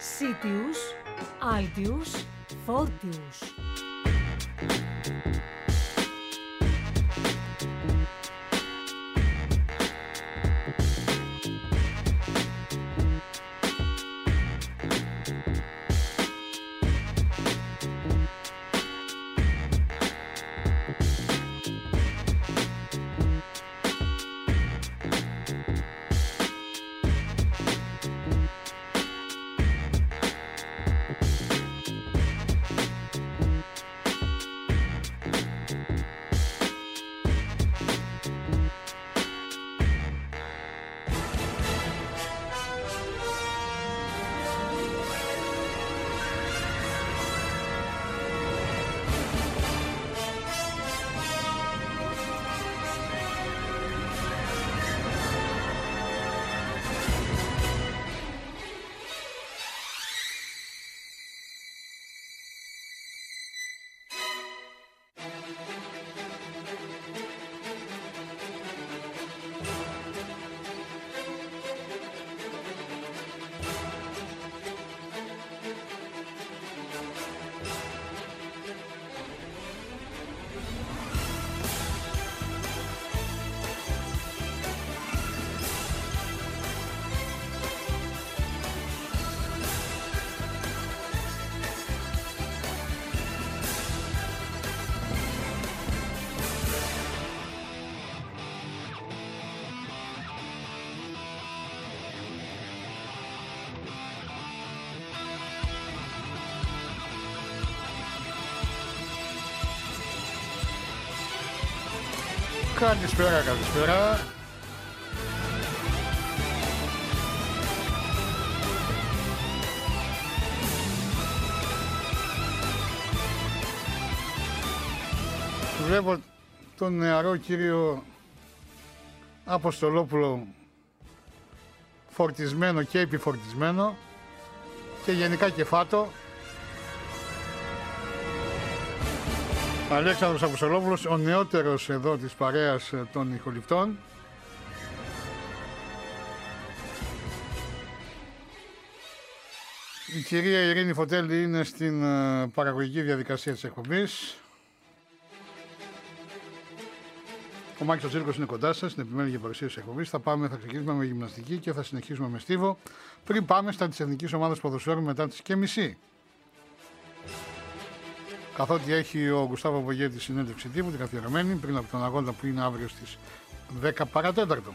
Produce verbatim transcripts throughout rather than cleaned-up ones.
Citius, Altius, Fortius. Καλησπέρα, καλησπέρα. Βλέπω τον νεαρό κύριο Αποστολόπουλο φορτισμένο και επιφορτισμένο και γενικά κεφάτο. Αλέξανδρος Αποστολόπουλος, ο νεότερος εδώ της παρέας των ηχοληπτών. Η κυρία Ειρήνη Φωτέλη είναι στην παραγωγική διαδικασία της εκπομπής. Ο Μάκης ο Τσίρκος είναι κοντά σας, στην επιμέλεια και παρουσία της εκπομπής. Θα, πάμε, θα ξεκινήσουμε με γυμναστική και θα συνεχίσουμε με στίβο. Πριν πάμε στα της Εθνικής Ομάδας Ποδοσφαίρου μετά τις και μισή. Καθότι έχει ο Γκουστάβο Μπογέτη συνέντευξη τύπου, την καθιερωμένη, πριν από τον αγώνα που είναι αύριο στις δέκα παρά τέταρτο.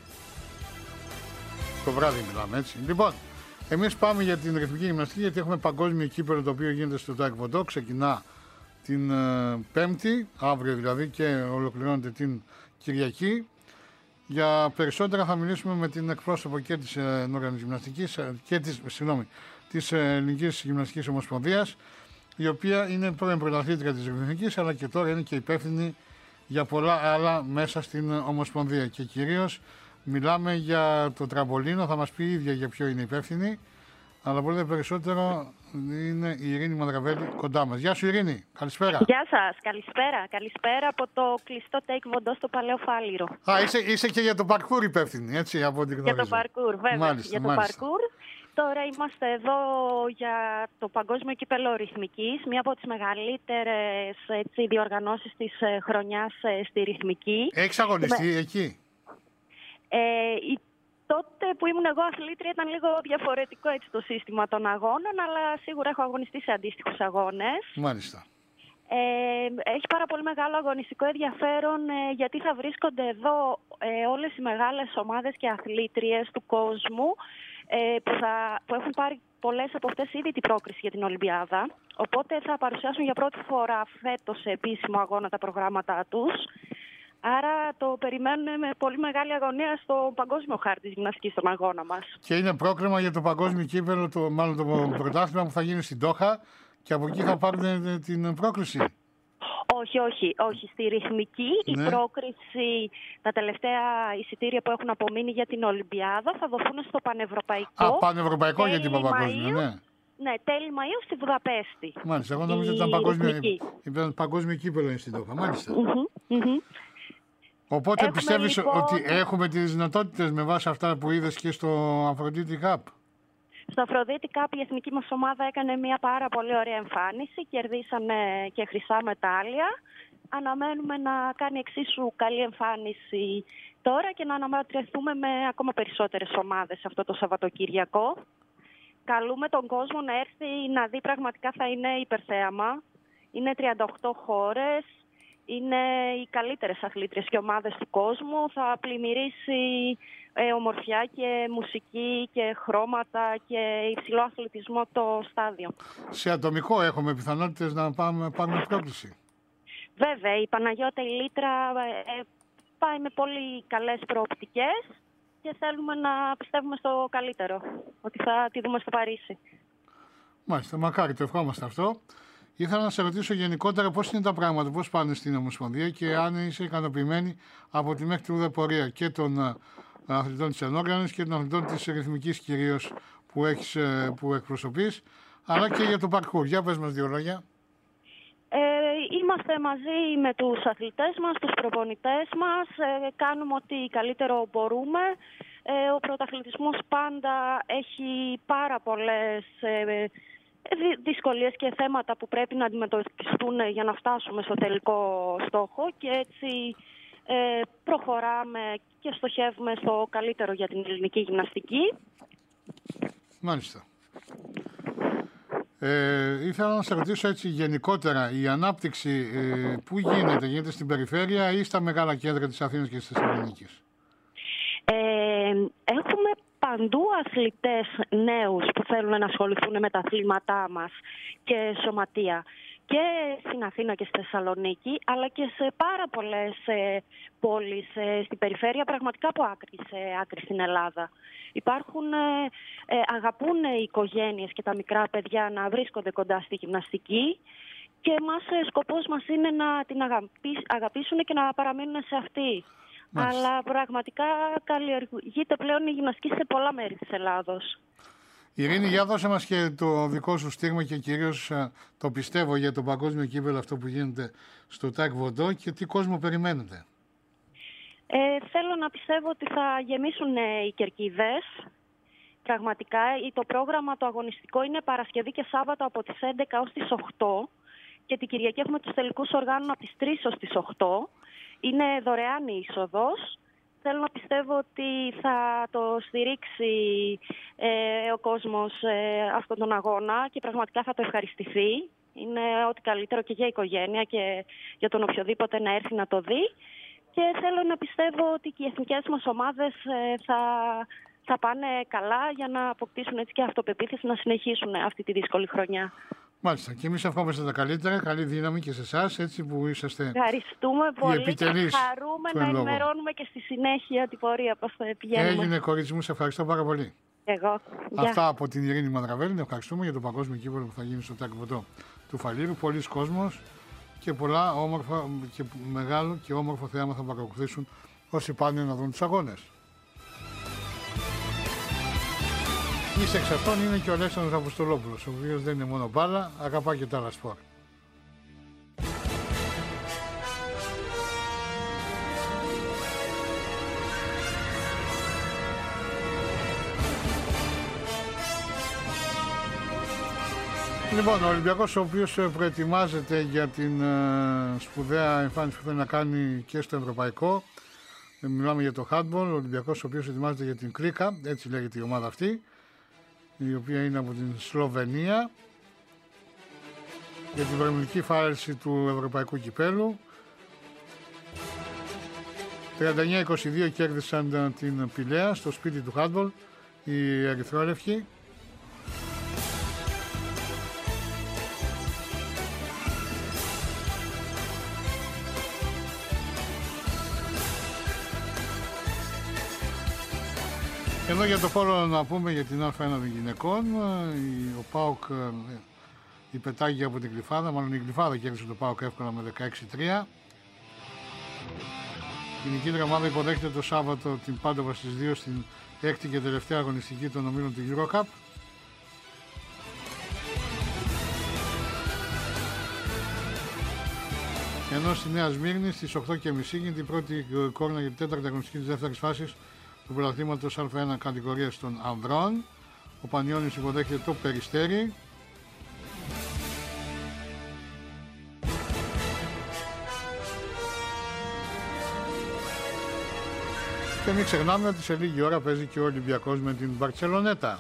Το βράδυ μιλάμε, έτσι. Λοιπόν, εμείς πάμε για την ρυθμική γυμναστική, γιατί έχουμε παγκόσμιο κύπελλο το οποίο γίνεται στο Τάικβοντό. Ξεκινά την ε, Πέμπτη, αύριο δηλαδή, και ολοκληρώνεται την Κυριακή. Για περισσότερα θα μιλήσουμε με την εκπρόσωπο και της ε, Γυμναστικής και της, συγγνώμη, της ε, Ελληνικής Γυμναστικής Ομοσπονδίας, η οποία είναι πρώην πρωταθλήτρια της Ρυθμικής, αλλά και τώρα είναι και υπεύθυνη για πολλά άλλα μέσα στην Ομοσπονδία. Και κυρίως μιλάμε για το τραμπολίνο, θα μας πει η ίδια για ποιο είναι υπεύθυνη, αλλά πολύ περισσότερο είναι η Ειρήνη Μανδραβέλη κοντά μας. Γεια σου Ειρήνη, καλησπέρα. Γεια σας, καλησπέρα. Καλησπέρα από το κλειστό Τέικβοντό στο Παλαιό Φάληρο. Α, είσαι, είσαι και για το παρκούρ υπεύθυνη, έτσι, από ό,τι γνωρίζω. Για το παρκούρ, βέβαια. Μάλιστα, για το μάλιστα. παρκούρ. Τώρα είμαστε εδώ για το Παγκόσμιο Κύπελλο Ρυθμικής, μία από τις μεγαλύτερες έτσι, διοργανώσεις της χρονιάς στη Ρυθμική. Έχεις αγωνιστεί Με... εκεί? Ε, η... Τότε που ήμουν εγώ αθλήτρια ήταν λίγο διαφορετικό έτσι, το σύστημα των αγώνων, αλλά σίγουρα έχω αγωνιστεί σε αντίστοιχους αγώνες. Μάλιστα. Ε, έχει πάρα πολύ μεγάλο αγωνιστικό ενδιαφέρον ε, γιατί θα βρίσκονται εδώ ε, όλες οι μεγάλες ομάδες και αθλήτριες του κόσμου ε, που, θα, που έχουν πάρει πολλές από αυτές ήδη την πρόκριση για την Ολυμπιάδα. Οπότε θα παρουσιάσουν για πρώτη φορά φέτος σε επίσημο αγώνα τα προγράμματά τους. Άρα το περιμένουμε με πολύ μεγάλη αγωνία στο παγκόσμιο χάρτη της γυμναστικής στον αγώνα μας. Και είναι πρόκριμα για το παγκόσμιο κύπελλο, το, μάλλον το πρωτάθλημα που θα γίνει στην Ντόχα, και από εκεί θα πάρουν την πρόκριση. Όχι, όχι, όχι. Στη Ρυθμική ναι. η πρόκριση, τα τελευταία εισιτήρια που έχουν απομείνει για την Ολυμπιάδα θα δοθούν στο πανευρωπαϊκό. Α, πανευρωπαϊκό για την παγκόσμια, ναι. Ναι, τέλη Μαΐου στη Βουδαπέστη. Μάλιστα, εγώ νομίζω ότι ήταν παγκόσμιο, ήταν παγκόσμιο κύπελλο στην Ντόχα, μάλιστα. Mm-hmm, mm-hmm. Οπότε έχουμε πιστεύεις λοιπόν... ότι έχουμε τις δυνατότητες με βάση αυτά που είδες και στο Αφροδίτη Cup? Στο Αφροδίτη Cup η εθνική μας ομάδα έκανε μια πάρα πολύ ωραία εμφάνιση. Κερδίσανε και χρυσά μετάλλια. Αναμένουμε να κάνει εξίσου καλή εμφάνιση τώρα και να αναμετρηθούμε με ακόμα περισσότερες ομάδες αυτό το Σαββατοκύριακο. Καλούμε τον κόσμο να έρθει να δει, πραγματικά θα είναι υπερθέαμα. Είναι τριάντα οκτώ χώρες, είναι οι καλύτερες αθλήτριες και ομάδες του κόσμου. Θα πλημμυρίσει ε, ομορφιά και μουσική και χρώματα και υψηλό αθλητισμό το στάδιο. Σε ατομικό έχουμε πιθανότητες να πάμε, πάρουμε πρόκληση. Βέβαια, η Παναγιώτα η Λίτρα ε, πάει με πολύ καλές προοπτικές και θέλουμε να πιστεύουμε στο καλύτερο, ότι θα τη δούμε στο Παρίσι. Μάλιστα, μακάρι, το ευχόμαστε αυτό. Ήθελα να σε ρωτήσω γενικότερα πώς είναι τα πράγματα, πώς πάνε στην Ομοσπονδία και αν είσαι ικανοποιημένη από τη μέχρι τούδε πορεία και των αθλητών της ενόργανης και των αθλητών της ρυθμικής κυρίως που, έχεις, που εκπροσωπείς, αλλά και για το παρκούρ. Για πες μας δύο λόγια. Ε, είμαστε μαζί με τους αθλητές μας, τους προπονητές μας, ε, κάνουμε ό,τι καλύτερο μπορούμε. Ε, ο πρωταθλητισμός πάντα έχει πάρα πολλές ε, δυσκολίες και θέματα που πρέπει να αντιμετωπιστούν για να φτάσουμε στο τελικό στόχο και έτσι ε, προχωράμε και στοχεύουμε στο καλύτερο για την ελληνική γυμναστική. Μάλιστα. Ε, ήθελα να σε ρωτήσω έτσι γενικότερα, η ανάπτυξη ε, που γίνεται, γίνεται στην περιφέρεια ή στα μεγάλα κέντρα της Αθήνας και της Θεσσαλονίκης? Ε, έχουμε παντού αθλητές νέους που θέλουν να ασχοληθούν με τα αθλήματά μας και σωματεία. Και στην Αθήνα και στη Θεσσαλονίκη, αλλά και σε πάρα πολλές ε, πόλεις ε, στην περιφέρεια, πραγματικά από άκρη σε άκρη στην Ελλάδα. Υπάρχουν, ε, ε, αγαπούν οι οικογένειες και τα μικρά παιδιά να βρίσκονται κοντά στη γυμναστική και μας, ε, σκοπός μας είναι να την αγαπήσουν και να παραμείνουν σε αυτή. Μάλιστα. Αλλά πραγματικά καλλιεργείται πλέον η γυμναστική σε πολλά μέρη της Ελλάδος. Ειρήνη, για δώσε μας και το δικό σου στίγμα και κυρίως το πιστεύω για το παγκόσμιο κύπελλο αυτό που γίνεται στο Τάικ Βοντό και τι κόσμο περιμένετε. Ε, θέλω να πιστεύω ότι θα γεμίσουν οι κερκίδες. Πραγματικά το πρόγραμμα το αγωνιστικό είναι Παρασκευή και Σάββατο από τις έντεκα ως τις οκτώ και την Κυριακή έχουμε τους τελικούς οργάνων από τις τρεις ως τις οκτώ. Είναι δωρεάν η είσοδος. Θέλω να πιστεύω ότι θα το στηρίξει ε, ο κόσμος ε, αυτόν τον αγώνα και πραγματικά θα το ευχαριστηθεί. Είναι ό,τι καλύτερο και για η οικογένεια και για τον οποιοδήποτε να έρθει να το δει. Και θέλω να πιστεύω ότι και οι εθνικές μας ομάδες ε, θα, θα πάνε καλά για να αποκτήσουν έτσι και αυτοπεποίθηση να συνεχίσουν αυτή τη δύσκολη χρονιά. Μάλιστα. Και εμείς ευχόμαστε τα καλύτερα. Καλή δύναμη και σε εσάς, έτσι που είσαστε. Ευχαριστούμε πολύ και χαρούμε να ενημερώνουμε και στη συνέχεια την πορεία πώς θα πηγαίνουμε. Έγινε, κορίτσι μου, σε ευχαριστώ πάρα πολύ. Εγώ. Αυτά yeah. από την Ειρήνη Μανδραβέλη. Ευχαριστούμε για το παγκόσμιο κύπελλο που θα γίνει στο Τάικ Βοντό του Φαλήρου. Πολλοί κόσμος και πολλά όμορφα και μεγάλο και όμορφο θέαμα θα παρακολουθήσουν όσοι πάνε να δουν τους αγώνες. Εις εξ αυτών είναι και ο Αλέξανδρος Αποστολόπουλος, ο οποίος δεν είναι μόνο μπάλα, αγαπά και τα άλλα σπορ. Λοιπόν, ο Ολυμπιακός, ο οποίος προετοιμάζεται για την uh, σπουδαία εμφάνιση που θέλει να κάνει και στο Ευρωπαϊκό, μιλάμε για το handball, ο Ολυμπιακός ο οποίος ετοιμάζεται για την Κλίκα, έτσι λέγεται η ομάδα αυτή, η οποία είναι από την Σλοβενία, για την προημιτική φάση του Ευρωπαϊκού Κυπέλλου. τριάντα εννιά είκοσι δύο κέρδισαν την Πηλαία στο σπίτι του handball οι ερυθρόλευκοι. Εδώ για το πόλο να πούμε για την Α1 των γυναικών, ο ΠΑΟΚ η πετάγει από την Γλυφάδα, μάλλον η Γλυφάδα κέρδισε το ΠΑΟΚ εύκολα με δεκαέξι τρία. Η νικήτρια ομάδα υποδέχεται το Σάββατο την Πάντοβα στις δύο στην έκτη και τελευταία αγωνιστική των ομίλων του EuroCup. Ενώ στη Νέα Σμύρνη στις οκτώ και μισή γίνεται η πρώτη κόρνα για την τέταρτη αγωνιστική της δεύτερης φάσης του πρωταθλήματος Α1 κατηγορίας των ανδρών. Ο Πανιώνιος υποδέχεται το Περιστέρι. Και μην ξεχνάμε ότι σε λίγη ώρα παίζει και ο Ολυμπιακός με την Μπαρτσελονέτα.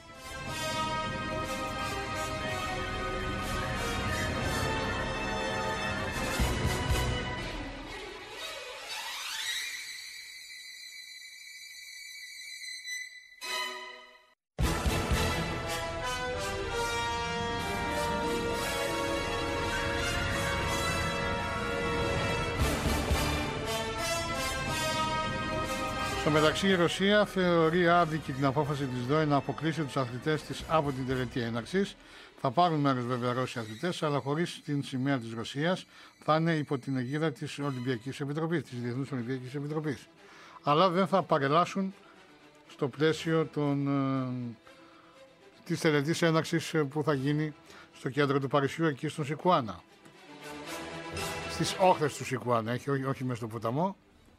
Στο μεταξύ, η Ρωσία θεωρεί άδικη την απόφαση της ΔΟΕ να αποκλείσει τους αθλητές της από την τελετή έναρξης. Θα πάρουν μέρος βέβαια Ρώσοι αθλητές, αλλά χωρίς την σημαία της Ρωσίας. Θα είναι υπό την αιγίδα της Ολυμπιακής Επιτροπής, της Διεθνούς Ολυμπιακής Επιτροπής. Αλλά δεν θα παρελάσουν στο πλαίσιο των, ε, της τελετής έναρξης που θα γίνει στο κέντρο του Παρισιού, εκεί στον Σικουάνα. Στις όχθες του Σικουάνα, όχι, όχι μέσα στο ποταμό.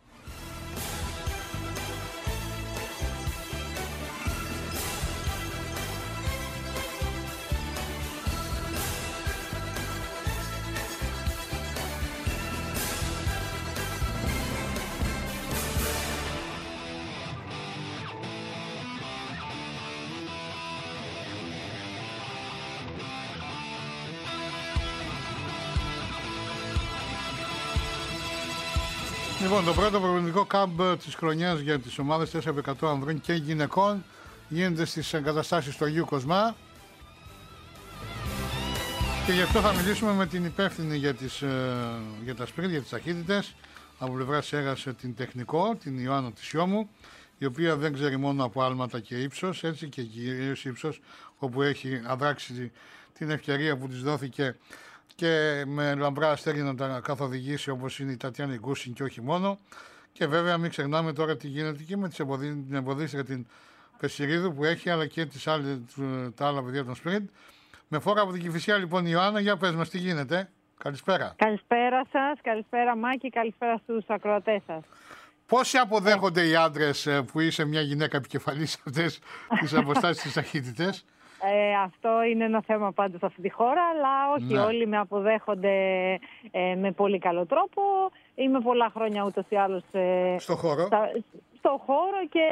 Λοιπόν, το πρώτο προπονητικό κάμπ της χρονιάς για τις ομάδες τέσσερα επί εκατό ανδρών και γυναικών γίνεται στις εγκαταστάσεις του Αγίου Κοσμά. Και γι' αυτό θα μιλήσουμε με την υπεύθυνη για, τις, για τα σπριντ, για τις ταχύτητες, από πλευράς ΕΓΑΣ την τεχνικό, την Ιωάννα Τισιόμου, η οποία δεν ξέρει μόνο από άλματα και ύψος, έτσι και κυρίως ύψος, όπου έχει αδράξει την ευκαιρία που της δόθηκε και με λαμπρά αστέρια να τα καθοδηγήσει, όπως είναι η Τατιάνα Γκούσιν και όχι μόνο. Και βέβαια μην ξεχνάμε τώρα τι γίνεται και με την εμποδίστρια την Πεσσυρίδου που έχει, αλλά και τις άλλες, τα άλλα παιδιά των σπριντ. Με φόρα από την Κηφισιά λοιπόν, Ιωάννα, για πες μας τι γίνεται. Καλησπέρα. Καλησπέρα σας, καλησπέρα Μάκη, καλησπέρα στους ακροατές σας. Πόσοι αποδέχονται οι άντρες που είσαι μια γυναίκα επικεφαλής αυτές τις αποστάσεις της ταχύτητες? Ε, αυτό είναι ένα θέμα πάντως σε αυτή τη χώρα, αλλά όχι, ναι, όλοι με αποδέχονται ε, με πολύ καλό τρόπο. Είμαι πολλά χρόνια ούτως ή άλλως ε, στο χώρο. Στα, στο χώρο και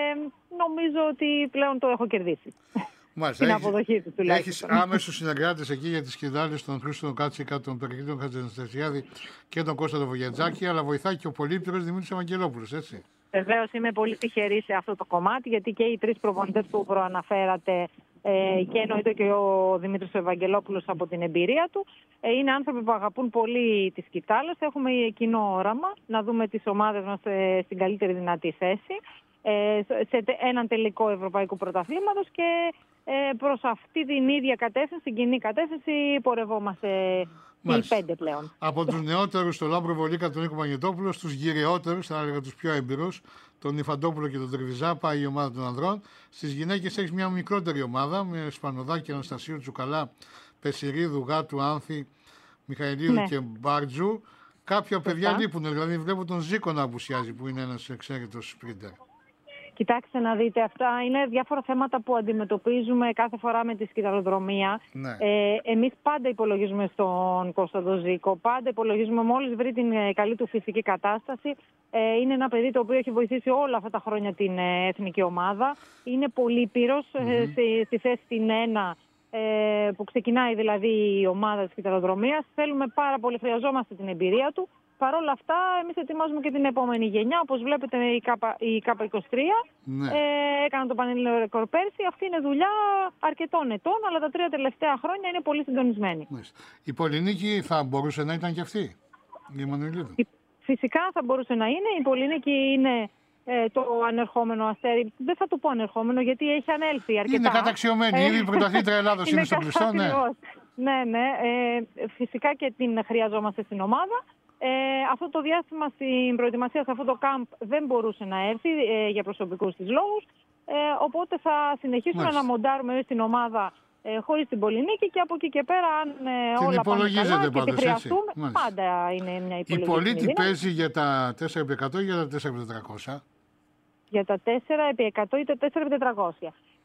νομίζω ότι πλέον το έχω κερδίσει. Μάλιστα, την έχεις, αποδοχή του τουλάχιστον. Έχεις άμεσους συνεργάτες εκεί για τις σκηνάλες των Χρήστον Κάτσικα, τον Περικλήτων Χατζαναστασιάδη και τον Κώστα τον Βογιατζάκη, αλλά βοηθάει και ο πολύπτυρος Δημήτρης Ευαγγελόπουλος, έτσι. Βεβαίως είμαι πολύ τυχερή σε αυτό το κομμάτι, γιατί και οι τρεις προπονητές που προαναφέρατε ε, και εννοείται και ο Δημήτρης Ευαγγελόπουλος από την εμπειρία του, ε, είναι άνθρωποι που αγαπούν πολύ τις σκητάλες. Έχουμε κοινό όραμα να δούμε τις ομάδες μας ε, στην καλύτερη δυνατή θέση, ε, σε έναν τελικό ευρωπαϊκού πρωταθλήματος και ε, προς αυτή την ίδια κατεύθυνση, την κοινή κατεύθυνση, πορευόμαστε. Οι πέντε πλέον. Από τους νεότερους, στο Λάμπρο Βολίκα, τον Νίκο Μαγνητόπουλο, στους γυριότερους, θα έλεγα τους πιο έμπειρους, τον Ιφαντόπουλο και τον Τριβιζά, πάει η ομάδα των ανδρών. Στις γυναίκες έχει μια μικρότερη ομάδα με Σπανοδάκη, Αναστασίου, Τσουκαλά, Πεσσυρίδου, Γάτου, Άνθη, Μιχαηλίδου, ναι, και Μπάρτζου. Κάποια παιδιά λείπουν, δηλαδή βλέπω τον Ζήκο να απουσιάζει, που είναι ένας εξαίρετος σπρίντερ. Κοιτάξτε να δείτε, αυτά είναι διάφορα θέματα που αντιμετωπίζουμε κάθε φορά με τη σκηταλοδρομία. Ναι. Ε, εμείς πάντα υπολογίζουμε στον Κώσταντο Ζήκο, πάντα υπολογίζουμε μόλις βρει την καλή του φυσική κατάσταση. Ε, είναι ένα παιδί το οποίο έχει βοηθήσει όλα αυτά τα χρόνια την ε, εθνική ομάδα. Είναι πολύπειρος, mm-hmm. ε, στη, στη θέση την ένα ε, που ξεκινάει δηλαδή η ομάδα της σκηταλοδρομίας. Θέλουμε πάρα πολύ, χρειαζόμαστε την εμπειρία του. Παρ' όλα αυτά, εμείς ετοιμάζουμε και την επόμενη γενιά. Όπως βλέπετε, η ΚΑΠΑ, η ΚΑΠΑ είκοσι τρία ναι. ε, έκαναν το πανελλήνιο ρεκόρ πέρσι. Αυτή είναι δουλειά αρκετών ετών, αλλά τα τρία τελευταία χρόνια είναι πολύ συντονισμένη. Η Πολυνίκη θα μπορούσε να ήταν και αυτή, η Εμμανουηλίδου. Φυσικά θα μπορούσε να είναι. Η Πολυνίκη είναι ε, το ανερχόμενο αστέρι. Δεν θα το πω ανερχόμενο, γιατί έχει ανέλθει αρκετά. Είναι καταξιωμένη. Ήδη η πρωταθλήτρια Ελλάδος είναι στο κλειστό. Ναι, ναι. ναι ε, φυσικά και την χρειαζόμαστε στην ομάδα. Ε, αυτό το διάστημα στην προετοιμασία σε αυτό το κάμπ δεν μπορούσε να έρθει ε, για προσωπικούς της λόγους. Ε, οπότε θα συνεχίσουμε Μάλιστα. να μοντάρουμε στην ομάδα ε, χωρίς την Πολυνίκη και από εκεί και πέρα, αν ε, όλα πάνε καλά και τη χρειαστούμε, πάντα είναι μια υπολογιστή. Η Πολίτη παίζει για τα τέσσερα επί εκατό ή για τα τέσσερα επί τετρακόσια? Για τα τέσσερα επί εκατό ή τα τέσσερα επί τετρακόσια.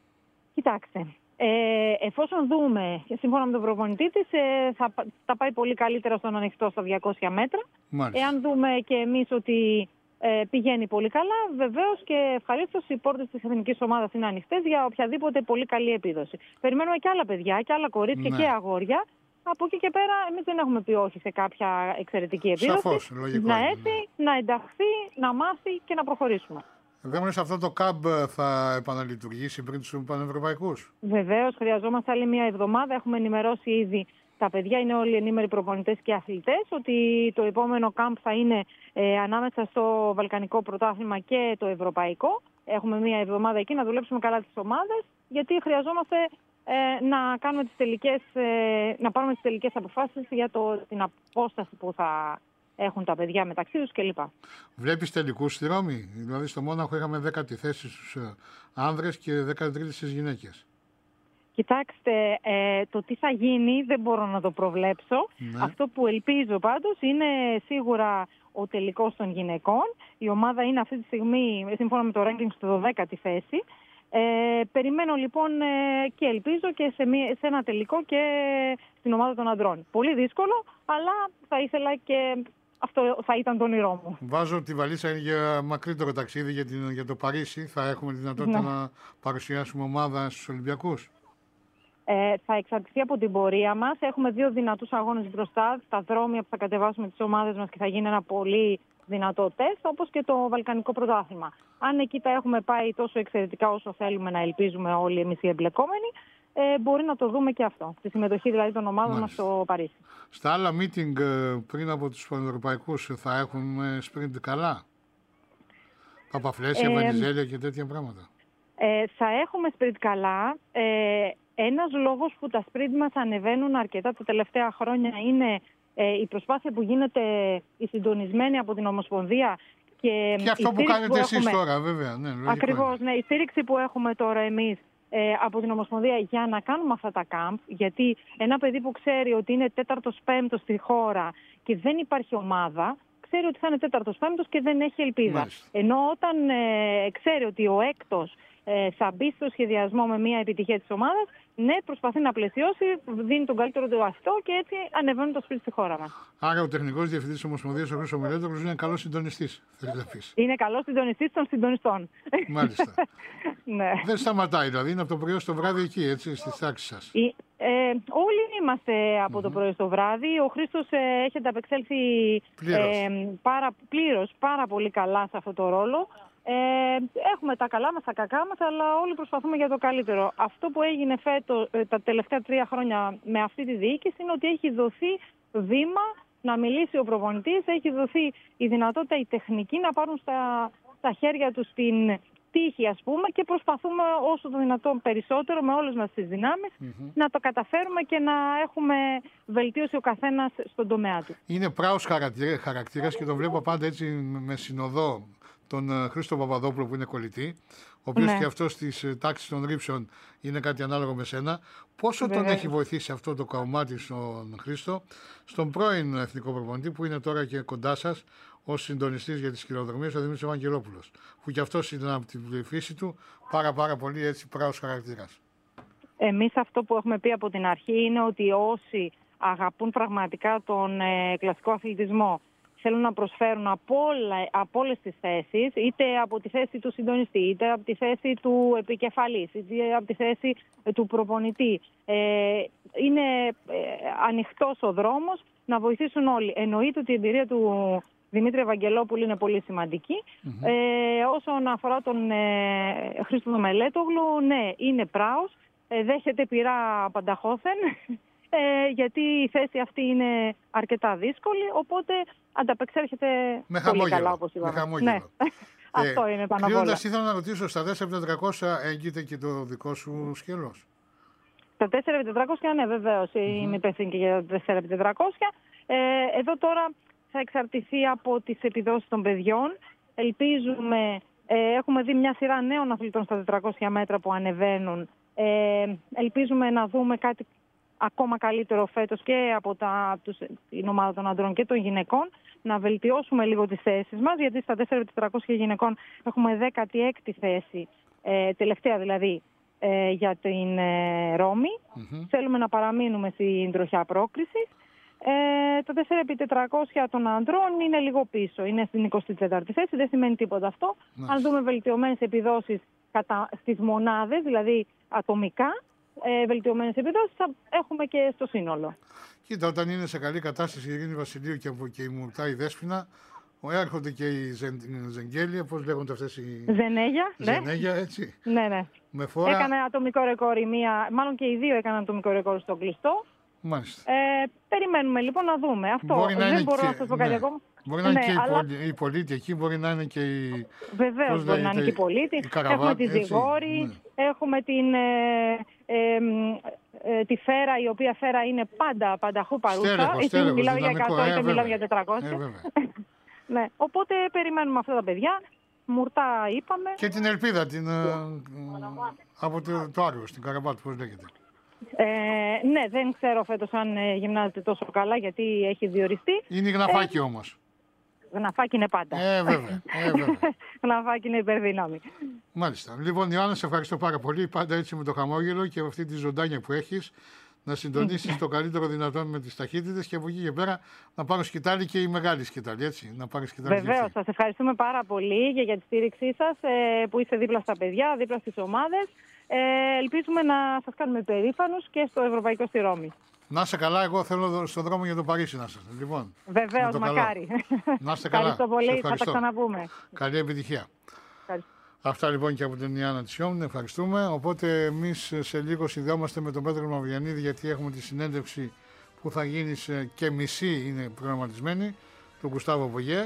Κοιτάξτε, ε, εφόσον δούμε, σύμφωνα με τον προπονητή της, ε, θα, θα πάει πολύ καλύτερα στον ανοιχτό στα διακόσια μέτρα. Μάλιστα. Εάν δούμε και εμείς ότι ε, πηγαίνει πολύ καλά, βεβαίως και ευχαρίστως οι πόρτες της εθνικής ομάδας είναι ανοιχτές για οποιαδήποτε πολύ καλή επίδοση. Περιμένουμε και άλλα παιδιά και άλλα κορίτσια ναι. και αγόρια. Από εκεί και πέρα, εμείς δεν έχουμε πει όχι σε κάποια εξαιρετική επίδοση. Σαφώς, λογικό. Να είναι, έρθει, ναι. να ενταχθεί, να μάθει και να προχωρήσουμε. Βέβαια, σε αυτό το κάμπ θα επαναλειτουργήσει πριν τους πανευρωπαϊκούς. Βεβαίως, χρειαζόμαστε άλλη μία εβδομάδα. Έχουμε ενημερώσει ήδη τα παιδιά, είναι όλοι ενήμεροι προπονητές και αθλητές, ότι το επόμενο κάμπ θα είναι ε, ανάμεσα στο Βαλκανικό Πρωτάθλημα και το Ευρωπαϊκό. Έχουμε μία εβδομάδα εκεί να δουλέψουμε καλά τις ομάδες, γιατί χρειαζόμαστε ε, να, κάνουμε τις τελικές, ε, να πάρουμε τις τελικές αποφάσεις για το, την απόσταση που θα έχουν τα παιδιά μεταξύ τους κλπ. Βλέπεις τελικούς στη Ρώμη? Δηλαδή στο Μόναχο είχαμε δέκατη θέση στους άνδρες και δέκατη τρίτη στις γυναίκες. Κοιτάξτε, ε, το τι θα γίνει δεν μπορώ να το προβλέψω. Ναι. Αυτό που ελπίζω πάντως είναι σίγουρα ο τελικός των γυναικών. Η ομάδα είναι αυτή τη στιγμή, σύμφωνα με το ranking, στο δωδέκατη θέση. Ε, περιμένω λοιπόν ε, και ελπίζω και σε, μία, σε ένα τελικό και στην ομάδα των αντρών. Πολύ δύσκολο, αλλά θα ήθελα και αυτό θα ήταν το όνειρό μου. Βάζω τη βαλίτσα για μακρύτερο ταξίδι για, την, για το Παρίσι. Θα έχουμε τη δυνατότητα ναι. να παρουσιάσουμε ομάδα στους Ολυμπιακούς. Ε, θα εξαρτηθεί από την πορεία μας. Έχουμε δύο δυνατούς αγώνες μπροστά. Τα δρόμια που θα κατεβάσουμε τις ομάδες μας και θα γίνει ένα πολύ δυνατό τεστ, όπως και το Βαλκανικό Πρωτάθλημα. Αν εκεί τα έχουμε πάει τόσο εξαιρετικά όσο θέλουμε να ελπίζουμε όλοι εμείς οι εμπλεκόμενοι, ε, μπορεί να το δούμε και αυτό. Τη συμμετοχή δηλαδή των ομάδων μας στο Παρίσι. Στα άλλα meeting πριν από τους πανευρωπαϊκούς θα έχουμε sprint καλά? Παπαφλέσια, ε, Βανιζέλια και τέτοια πράγματα. Ε, θα έχουμε sprint καλά. Ε, ένας λόγος που τα sprint μας ανεβαίνουν αρκετά τα τελευταία χρόνια είναι ε, η προσπάθεια που γίνεται η συντονισμένη από την Ομοσπονδία. Και, και αυτό που κάνετε εσείς έχουμε... τώρα, βέβαια. Ναι, ακριβώς, ναι, η στήριξη που έχουμε τώρα εμείς ε, από την Ομοσπονδία για να κάνουμε αυτά τα κάμπ, γιατί ένα παιδί που ξέρει ότι είναι τέταρτος πέμπτος στη χώρα και δεν υπάρχει ομάδα, ξέρει ότι θα είναι τέταρτος πέμπτος και δεν έχει ελπίδα. Μάλιστα. Ενώ όταν ε, ξέρει ότι ο έκτος ε, θα μπει στο σχεδιασμό με μια επιτυχία της ομάδας, ναι, προσπαθεί να πλαισιώσει, δίνει τον καλύτερο του αυτό και έτσι ανεβαίνουν το σπίτι στη χώρα μας. Άρα ο τεχνικός διευθυντής της Ομοσπονδίας, ο Χρήστος Μελέτογλους, είναι καλός συντονιστής, θέλει να πεις. Είναι καλός συντονιστής των συντονιστών. Μάλιστα. ναι. Δεν σταματάει, δηλαδή είναι από το πρωί στο βράδυ εκεί, έτσι, στις τάξεις σας. Η, ε, όλοι είμαστε από mm-hmm. το πρωί στο βράδυ. Ο Χρήστος ε, έχει ανταπεξέλθει πλήρως. Ε, πάρα, πλήρως, πάρα πολύ καλά σε αυτό το ρόλο. Ε, έχουμε τα καλά μας, τα κακά μας, αλλά όλοι προσπαθούμε για το καλύτερο. Αυτό που έγινε φέτος, τα τελευταία τρία χρόνια με αυτή τη διοίκηση είναι ότι έχει δοθεί βήμα να μιλήσει ο προπονητής, έχει δοθεί η δυνατότητα οι τεχνικοί να πάρουν στα, στα χέρια τους την τύχη, ας πούμε, και προσπαθούμε όσο το δυνατόν περισσότερο με όλες μας τις δυνάμεις mm-hmm. να το καταφέρουμε και να έχουμε βελτίωση ο καθένας στον τομέα του. Είναι πράος χαρακτήρας και τον βλέπω πάντα έτσι με συνοδό τον Χρήστο Παπαδόπουλο που είναι κολλητή, ο οποίος ναι. και αυτός στις τάξεις των ρήψεων είναι κάτι ανάλογο με σένα. Πόσο Βέβαια. τον έχει βοηθήσει αυτό το κομμάτι στον Χρήστο, στον πρώην εθνικό προπονητή που είναι τώρα και κοντά σας ως συντονιστής για τις χειροδρομίες, ο Δημήτρης Ευαγγελόπουλος, που και αυτός ήταν από την φύση του πάρα πάρα πολύ έτσι πράος χαρακτήρας. Εμείς αυτό που έχουμε πει από την αρχή είναι ότι όσοι αγαπούν πραγματικά τον ε, κλασικό αθλητισμό, θέλουν να προσφέρουν από, όλα, από όλες τις θέσεις, είτε από τη θέση του συντονιστή, είτε από τη θέση του επικεφαλής, είτε από τη θέση του προπονητή. Ε, είναι ε, ανοιχτός ο δρόμος να βοηθήσουν όλοι. Εννοείται ότι η εμπειρία του Δημήτρη Ευαγγελόπουλου είναι πολύ σημαντική. Mm-hmm. Ε, όσον αφορά τον ε, Χρήστο Μελέτογλου, ναι, είναι πράος, ε, δέχεται πειρά πανταχώθεν. Ε, γιατί η θέση αυτή είναι αρκετά δύσκολη, οπότε ανταπεξέρχεται με πολύ χαμόγελο, καλά, όπως είπαμε. Με χαμόγελο. Ναι. Αυτό ε, είναι πάνω απ' όλα. Κλείνοντας, ήθελα να ρωτήσω, στα τέσσερα χιλιάδες τετρακόσια έγκυται και το δικό σου σκέλος? Τα τέσσερα χιλιάδες τετρακόσια, ναι, βεβαίως. Mm-hmm. Είμαι υπεύθυνη και για τα τέσσερα χιλιάδες τετρακόσια. Ε, εδώ τώρα θα εξαρτηθεί από τις επιδόσεις των παιδιών. Ελπίζουμε, ε, έχουμε δει μια σειρά νέων αθλητών στα τετρακόσια μέτρα που ανεβαίνουν. Ε, ελπίζουμε να δούμε κάτι ακόμα καλύτερο φέτος και από τα, τους, την ομάδα των αντρών και των γυναικών, να βελτιώσουμε λίγο τις θέσεις μας, γιατί στα τέσσερα χιλιάδες τετρακόσια γυναικών έχουμε δέκατη έκτη θέση, ε, τελευταία δηλαδή, ε, για την ε, Ρώμη. Mm-hmm. Θέλουμε να παραμείνουμε στην τροχιά πρόκρισης. Ε, το τέσσερα επί τετρακόσια των ανδρών είναι λίγο πίσω. Είναι στην εικοστή τέταρτη θέση, δεν σημαίνει τίποτα αυτό. Nice. Αν δούμε βελτιωμένες επιδόσεις κατά, στις μονάδες, δηλαδή ατομικά, ε, βελτιωμένες επιδόσεις θα έχουμε και στο σύνολο. Κοίτα, όταν είναι σε καλή κατάσταση η Ειρήνη Βασιλείου και, και η Μουρτά η Δέσποινα, έρχονται και οι Ζεγγέλια, πώς λέγονται αυτές οι... Ζενέγια, ναι. Ζενέγια, έτσι. Ναι, ναι. Με φόρα... Έκανε ατομικό ρεκόρ η μία, μάλλον και οι δύο έκαναν ατομικό ρεκόρ στο κλειστό. Μάλιστα. Ε, περιμένουμε λοιπόν να δούμε. Αυτό μπορεί να δεν μπορώ και... να σας πω κάτι ναι. ακόμα. Μπορεί να είναι ναι, και αλλά... οι πολίτες εκεί, μπορεί να είναι και οι... Βεβαίως μπορεί να είναι και οι πολίτες. Έχουμε τη Ζιγόρη, ναι. έχουμε την, ε, ε, ε, τη Φέρα, η οποία Φέρα είναι πάντα πανταχού παρούσα. Στέλεχος, στέλεχος, μιλάω για δυναμικό, εκατό, ε, είτε μιλάω για τετρακόσια. Ε, ναι. Οπότε περιμένουμε αυτά τα παιδιά. Μουρτά είπαμε. Και την ελπίδα την, ε, από το, το Άριος, την Καραμπάτ, πώς λέγεται. Ε, ναι, δεν ξέρω φέτος αν ε, γυμνάζεται τόσο καλά γιατί έχει διοριστεί. Είναι η Γναφάκη ε, όμως. Γναφάκη είναι πάντα. Ε, βέβαια. Ε, βέβαια. Γναφάκη είναι υπερδύναμη. Μάλιστα. Λοιπόν, Ιωάννα, σε ευχαριστώ πάρα πολύ. Πάντα έτσι με το χαμόγελο και με αυτή τη ζωντάνια που έχεις. Να συντονίσεις το καλύτερο δυνατόν με τις ταχύτητες και από εκεί και πέρα να πάρω σκητάλη και η μεγάλη σκητάλη, έτσι. Να πάρει σκητάλη. Βεβαίως, σας ευχαριστούμε πάρα πολύ και για τη στήριξή σας ε, που είστε δίπλα στα παιδιά, δίπλα στις ομάδες. Ε, ελπίζουμε να σας κάνουμε περήφανους και στο Ευρωπαϊκό στη Ρώμη. Να είστε καλά, εγώ θέλω στον δρόμο για το Παρίσι να σας. Λοιπόν, βεβαίως, μακάρι. Να είστε καλά. Ευχαριστώ πολύ, θα τα ξαναπούμε. Καλή επιτυχία. Ευχαριστώ. Αυτά λοιπόν και από την Ιάννα Τσιόμ, ευχαριστούμε. Οπότε εμείς σε λίγο συνδεόμαστε με τον Πέτρο Μαυριανίδη, γιατί έχουμε τη συνέντευξη που θα γίνει σε και μισή είναι προγραμματισμένη, του Γκουστάβο Πογέ.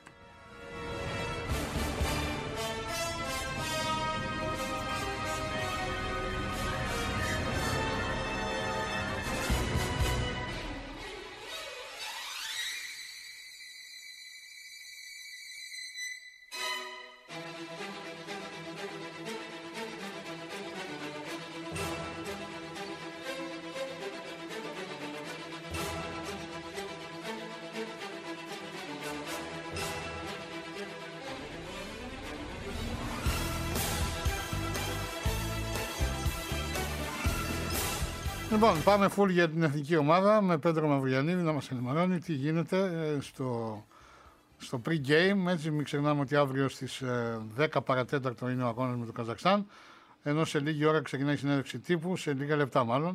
Λοιπόν, πάμε full για την εθνική ομάδα με Πέτρο Μαυριανίδη να μας ενημερώνει τι γίνεται στο, στο pre-game. Έτσι, μην ξεχνάμε ότι αύριο στις δέκα παρατέταρτο είναι ο αγώνας με το Καζακστάν. Ενώ σε λίγη ώρα ξεκινάει η συνέντευξη τύπου, σε λίγα λεπτά μάλλον,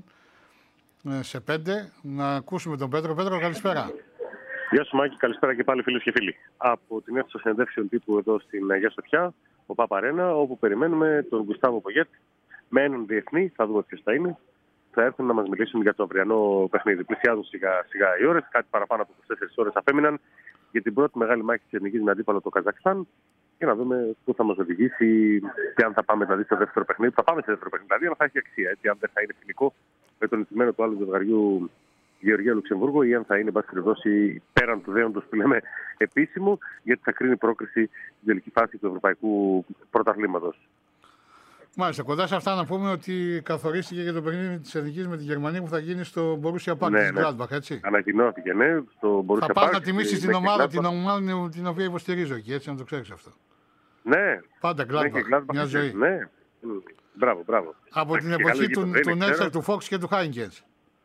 σε πέντε. Να ακούσουμε τον Πέτρο. Πέτρο, καλησπέρα. Γεια σου Μάκη, καλησπέρα και πάλι φίλες και φίλοι. Από την αίθουσα συνεντεύξεων τύπου εδώ στην Αγία Σοφιά, ο Παπαρένα, όπου περιμένουμε τον Γκουστάβο Πογέτ με έναν διεθνή, θα δούμε ποιος θα είναι. Θα έρθουν να μας μιλήσουν για το αυριανό παιχνίδι. Πλησιάζουν σιγά σιγά οι ώρες, κάτι παραπάνω από είκοσι τέσσερις ώρες απέμειναν για την πρώτη μεγάλη μάχη της εθνικής με αντίπαλο το Καζακστάν και να δούμε πού θα μας οδηγήσει και αν θα πάμε δηλαδή στο δεύτερο παιχνίδι. Θα πάμε στο δεύτερο παιχνίδι, δηλαδή αν θα έχει αξία, έτσι, αν δεν θα είναι φιλικό με τον ηθισμένο του άλλου ζευγαριού Γεωργία Λουξεμβούργο ή αν θα είναι μπας περιπτώσει πέραν του δέοντος που λέμε επίσημο, γιατί θα κρίνει πρόκριση στην τελική φάση του Ευρωπαϊκού Πρωταθλήματος. Μάλιστα, κοντά σε αυτά να πούμε ότι καθορίστηκε για το παιχνίδι της Εθνικής με τη Γερμανία που θα γίνει στο Borussia Park ναι, της ναι. Gladbach, έτσι. Ανακοινώθηκε, ναι, στο Borussia Park. Θα πας να τιμήσεις την ομάδα, την ομάδα την οποία υποστηρίζω εκεί, έτσι, να το ξέρεις αυτό. Ναι. Πάντα Gladbach, ναι, Gladbach μια ζωή. Ναι. Μπράβο, μπράβο. Από την εποχή του, του Νέτσερ, του Φόξ και του Χάινκενς.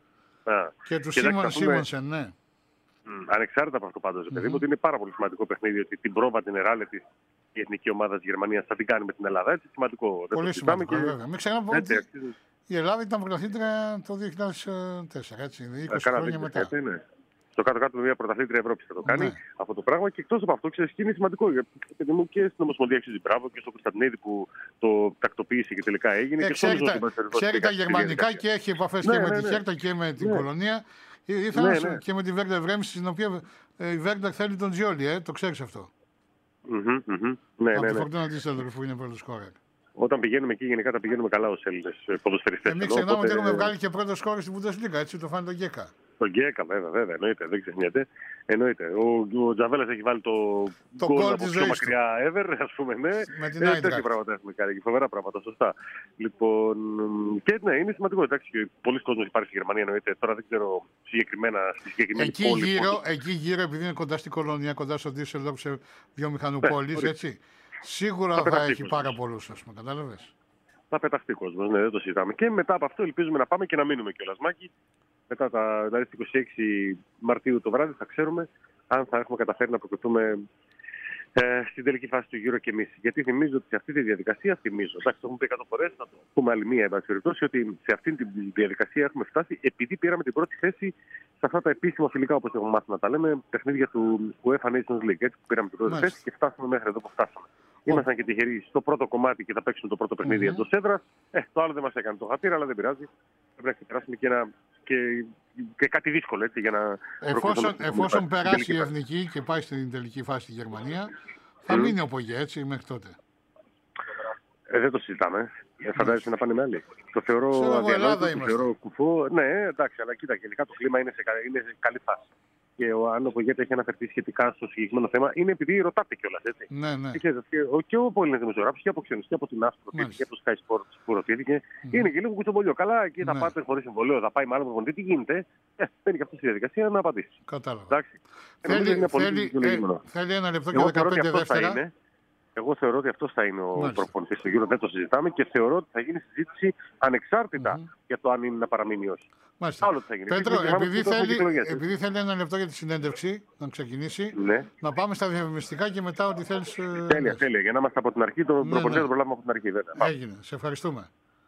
Και του Σίμονσεν, ναι. Ανεξάρτητα από αυτό πάντως, παιδί μου, ότι είναι πάρα πολύ σημαντικό παιχνίδι ότι την πρόβα, την εράλε της η εθνική ομάδα της Γερμανίας θα την κάνει με την Ελλάδα. Έτσι, σημαντικό. Πολύ σημαντικό, και... βέβαια. Μην ξεχνάμε ότι αξίζει. η Ελλάδα ήταν πρωταθλήτρια το δύο χιλιάδες τέσσερα, έτσι, είκοσι Καλά, χρόνια μετά. Έτσι, ναι. Στο κάτω-κάτω μια πρωταθλήτρια Ευρώπη θα το κάνει ναι. αυτό το πράγμα. Και εκτός από αυτό, ξέρεις, είναι σημαντικό. Γιατί μου και στην Ομοσπονδία αξίζει μπράβο και στο Κωνσταντινίδη που το τακτοποίησε και τελικά έγινε. Ε, και ξέρει, τα, ξέρει τα γερμανικά και έχει επαφές ναι, και με ναι, τη Χέρτα και με την ναι. Κολονία. Ήθελα ναι, ναι. και με τη Βέρντερ Βρέμς, στην οποία η Βέρντερ θέλει τον Τζιόλι, ε, το ξέρεις αυτό. Mm-hmm, mm-hmm. Ναι, από ναι, τη ναι. Φορτούνα Ντίσσελντορφ που είναι πρώτος σκόρερ. Όταν πηγαίνουμε εκεί, γενικά τα πηγαίνουμε καλά ως Έλληνες ποδοσφαιριστές. Εμείς ξεχνάμε οπότε... ότι έχουμε βγάλει και πρώτο σκόρερ στην Bundesliga, έτσι, το φάνηκε τον Γκέκα. Τον Γκέκα, βέβαια, βέβαια, εννοείται, δεν ξεχνιέται. Εννοείται. Ο, ο Τζαβέλας έχει βάλει το, το γκολ από πιο μακριά ever, ας πούμε, ναι. Με την ε, τέτοια πράγματα έχουμε κάνει, φοβερά πράγματα, σωστά. Λοιπόν, και ναι, είναι σημαντικό, εντάξει, πολλοί κόσμος υπάρχει στη Γερμανία, εννοείται. Τώρα δεν ξέρω συγκεκριμένα στη συγκεκριμένη εκεί πόλη. Γύρω, πόλη. Εκεί γύρω, επειδή είναι κοντά στην Κολονία, κοντά στο Ντίσσελντορφ, σε βιομηχανούπολεις, ναι, έτσι. Σίγουρα θα, θα έχει πάρα πολλούς, ας πούμε, κατάλαβες. θα πεταχτεί κόσμο. Ναι, δεν το συζητάμε. Και μετά από αυτό ελπίζουμε να πάμε και να μείνουμε κιόλας. Μάκη, μετά τα, δηλαδή στις είκοσι έξι Μαρτίου το βράδυ θα ξέρουμε αν θα έχουμε καταφέρει να προκριθούμε ε, στην τελική φάση του Euro και εμείς. Γιατί θυμίζω ότι σε αυτή τη διαδικασία, θυμίζω, εντάξει, το έχουμε πει εκατό φορές, θα το πούμε άλλη μία, εν πάση περιπτώσει, ότι σε αυτή τη διαδικασία έχουμε φτάσει επειδή πήραμε την πρώτη θέση σε αυτά τα επίσημα φιλικά, όπως έχουμε μάθει να τα λέμε, παιχνίδια του UEFA Nations League. Έτσι που πήραμε την πρώτη θέση και φτάσαμε μέχρι εδώ που φτάσαμε. Ήμασταν και τυχεροί στο πρώτο κομμάτι και θα παίξουμε το πρώτο παιχνίδι εντός έδρας. Ε, το άλλο δεν μας έκανε το χατήρα, αλλά δεν πειράζει. Πρέπει να ξεπεράσουμε και, ένα, και, και κάτι δύσκολο έτσι για να. Εφόσον, εφόσον περάσει η εθνική και πάει στην τελική φάση στη Γερμανία, θα mm. μείνει ο Πογέ έτσι μέχρι τότε. Ε, δεν το συζητάμε. Ε, φαντάζεσαι να πάνε με άλλη. Το θεωρώ αδιανόητο, το θεωρώ κουφό. Ναι, εντάξει, αλλά κοίτα, γενικά το κλίμα είναι σε, είναι σε καλή φάση. Και ο Άννο Πογέτα έχει αναφερθεί σχετικά στο συγκεκριμένο θέμα, είναι επειδή ρωτάτε κιόλας, έτσι. Ναι, ναι. Και, και ο Πόλινας δημοσιογράφος και από ξένους και από την Άστρο και από το Sky Sports που ρωτήθηκε, mm. είναι και λίγο κουτσομπολιό. Καλά, εκεί θα ναι. πάτε χωρίς συμβολίο, θα πάει με άλλο προπονητή. Τι γίνεται, ε, μπαίνει και αυτό στη διαδικασία να απαντήσει. Κατάλαβα. Εντάξει. Θέλει, θέλει, ε, θέλει ένα λεπτό και δεκαπέντε δεύτερα. Εγώ θεωρώ ότι αυτό θα είναι ο προπονητής του Euro, δεν το συζητάμε και θεωρώ ότι θα γίνει συζήτηση ανεξάρτητα mm-hmm. για το αν είναι να παραμείνει ή όχι. Μάλιστα. Πέτρο, επειδή θέλει, επειδή θέλει ένα λεπτό για τη συνέντευξη να ξεκινήσει, ναι. να πάμε στα διαφημιστικά και μετά ό,τι θέλεις. Τέλεια, τέλεια. Για να είμαστε από την αρχή, το ναι, προπονητή ναι. το προλάβουμε από την αρχή. Βέβαια. Έγινε. Σε ευχαριστούμε.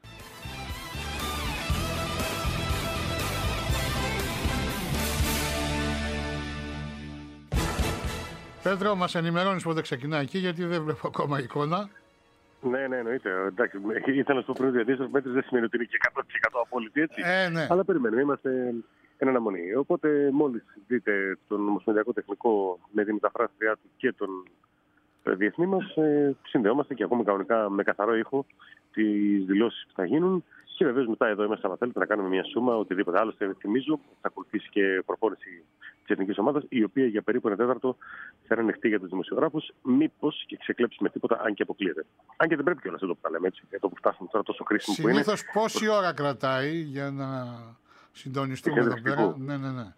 Πέτρο, μας ενημερώνεις πότε ξεκινάει εκεί, γιατί δεν βλέπω ακόμα εικόνα. Ναι, ναι, εννοείται. Εντάξει, ήθελα στο πρώτο διαδίκτυο μέτρες δεν σημαίνει ότι είναι και εκατό τοις εκατό απόλυτη, έτσι. Ε, ναι. Αλλά περιμένουμε, είμαστε εν αναμονή. Οπότε, μόλις δείτε τον Ομοσπονδιακό Τεχνικό με τη μεταφράστριά του και τον διεθνή μας, ε, συνδεόμαστε και ακούμε κανονικά με καθαρό ήχο τις δηλώσεις που θα γίνουν. Και βεβαίως μετά εδώ είμαστε, αν θέλετε, να κάνουμε μια σούμα, οτιδήποτε άλλο. Θυμίζω, θα ακολουθήσει και προπόνηση της εθνικής ομάδας, η οποία για περίπου ένα τέταρτο θα είναι ανοιχτή για τους δημοσιογράφους, μήπως και ξεκλέψει με τίποτα, αν και αποκλείεται. Αν και δεν πρέπει κιόλας εδώ που τα λέμε έτσι, εδώ που φτάσαμε τώρα τόσο χρήσιμο που είναι. Συνήθως πόση ώρα κρατάει για να συντονιστούμε εδώ πέρα? Ναι, ναι, ναι.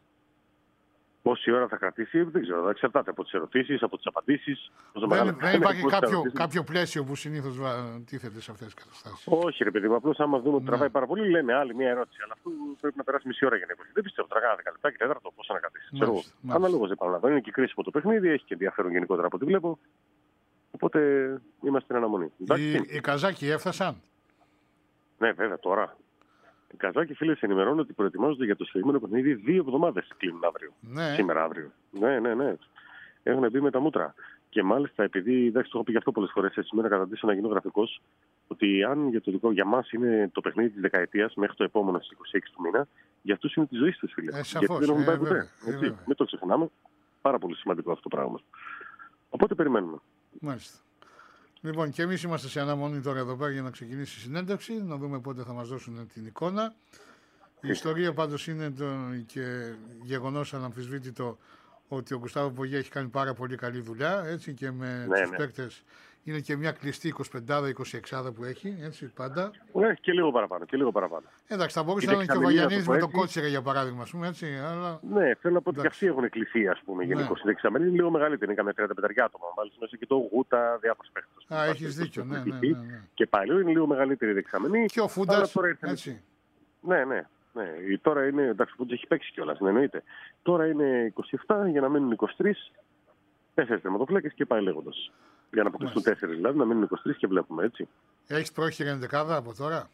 Πόση ώρα θα κρατήσει, δεν ξέρω. Θα εξαρτάται από τις ερωτήσεις, από τις απαντήσεις. Δεν, δεν υπάρχει κάποιο, κάποιο πλαίσιο που συνήθως τίθεται σε αυτές τις καταστάσεις? Όχι, ρε παιδί μου. Απλώς άμα δούμε ότι ναι. τραβάει πάρα πολύ, λένε άλλη μια ερώτηση. Αλλά αυτό πρέπει να περάσει μισή ώρα για να υποθεί. Δεν πιστεύω τώρα κάνα δέκα λεπτά και τέταρτο πώς να κρατήσει. Αναλόγως επαναλαμβάνω. Είναι και κρίσιμο το παιχνίδι, έχει και ενδιαφέρον γενικότερα από ό,τι βλέπω. Οπότε είμαστε εν αναμονή. Οι, οι Καζάκοι έφτασαν? Ναι, βέβαια τώρα. Οι Καζάκοι, φίλες, ενημερώνουν ότι προετοιμάζονται για το συγκεκριμένο παιχνίδι δύο εβδομάδες κλείνουν αύριο. Ναι. Σήμερα αύριο. Ναι, ναι, ναι. Έχουν μπει με τα μούτρα. Και μάλιστα, επειδή εντάξει, το έχω πει γι' αυτό πολλές φορές, έτσι να καταντήσω να γίνω γραφικός, ότι αν για το δικό για μας είναι το παιχνίδι της δεκαετίας μέχρι το επόμενο στις είκοσι έξι του μήνα, για αυτούς είναι τη ζωή τους, φίλε. Ε, σαφώς, γιατί δεν έχουν πάει ε, ποτέ. Ε, ε, Μην το ξεχνάμε. Πάρα πολύ σημαντικό αυτό το πράγμα. Οπότε περιμένουμε. Μάλιστα. Λοιπόν, και εμείς είμαστε σε αναμονή τώρα εδώ πέρα για να ξεκινήσει η συνέντευξη, να δούμε πότε θα μας δώσουν την εικόνα. Η ιστορία πάντως είναι το και γεγονός αναμφισβήτητο ότι ο Γκουστάβο Πογέ έχει κάνει πάρα πολύ καλή δουλειά, έτσι, και με ναι, τους ναι. παίκτες. Είναι και μια κλειστή εικοσιπεντάδα εικοσιεξάδα που έχει, έτσι, πάντα. Ναι, και λίγο παραπάνω, και λίγο παραπάνω. Εντάξει, θα μπορούσε να είναι και ο Βαγιανίδης με τον Κότσιρα για παράδειγμα, ας πούμε, έτσι, αλλά... Ναι, θέλω να πω ότι και αυτοί έχουν κλειστεί, ας πούμε, γενικώς. Ναι. Η δεξαμενή είναι λίγο μεγαλύτερη, είναι καμιά τριάντα πέντε άτομα. Μάλιστα μέσα και το Γούτα, διάφορους παίκτες. Α, έχεις δίκιο, ναι, ναι, ναι, ναι. Και πάλι είναι λίγο μεγαλύτερη η δεξαμενή. Και ο Φούντας, έτσι. Ναι, ναι. Ναι, τώρα είναι, εντάξει, που έχει παίξει κιόλας, ναι, εννοείται. Τώρα είναι είκοσι επτά για να μείνουν είκοσι τρεις, τέσσερις τερματοφύλακες και πάει λέγοντας. Για να αποκλειστούν τέσσερις δηλαδή, να μείνουν είκοσι τρεις και βλέπουμε, έτσι. Έχεις πρόχειρη ενδεκάδα από τώρα?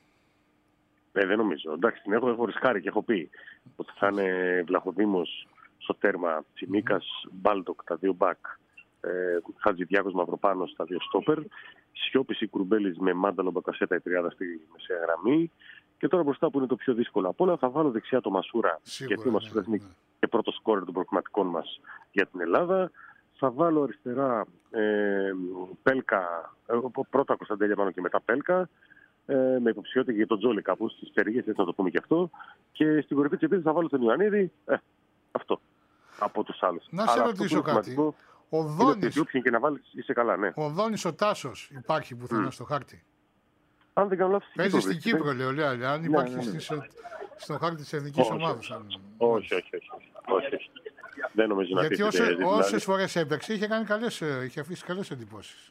Ε, δεν νομίζω. Εντάξει, την έχω, έχω ρισκάρει και έχω πει ότι θα είναι Βλαχοδήμος στο τέρμα, Τσιμίκας, Μπάλτοκ, τα δύο μπακ, ε, Χατζηδιάκος Μαυροπάνος, τα δύο στόπερ, Σιώπης ή Κουρμπέλης με Μάνταλο Μπακασέτα η τριάδα στη μεσαία γραμμή. Και τώρα μπροστά που είναι το πιο δύσκολο απ' όλα, θα βάλω δεξιά το Μασούρα, σίγουρα, γιατί ο Μασούρα ναι, είναι ναι. και πρώτο σκόρερ των προκριματικών μας για την Ελλάδα. Θα βάλω αριστερά ε, Πέλκα, ε, πρώτα Κωνσταντέλια πάνω και μετά Πέλκα, ε, με υποψηφιότητα για τον Τζόλι κάπου στις Φερίγες, έτσι να το πούμε και αυτό. Και στην κορυφή της επίθεσης θα βάλω τον Ιωαννίδη, ε, αυτό, από τους άλλους. Να σε ρωτήσω κάτι. Ο Δόνης, και να βάλεις, είσαι καλά, ναι. Ο Δόνης ο Τάσος υπάρχει πουθενά mm. στο χάρτη? Αν δεν κάνω λάθος, παίζει στην Κύπρο, λέω, λέω, λέω, αν υπάρχει ναι, ναι, ναι. Στις, στον χάρτη της εθνικής ομάδας. Αν... Όχι, όχι, όχι, όχι, όχι. Δεν νομίζω να γιατί όσε, όσες φορές έπαιξε είχε, κάνει καλές, είχε αφήσει καλές εντυπώσεις.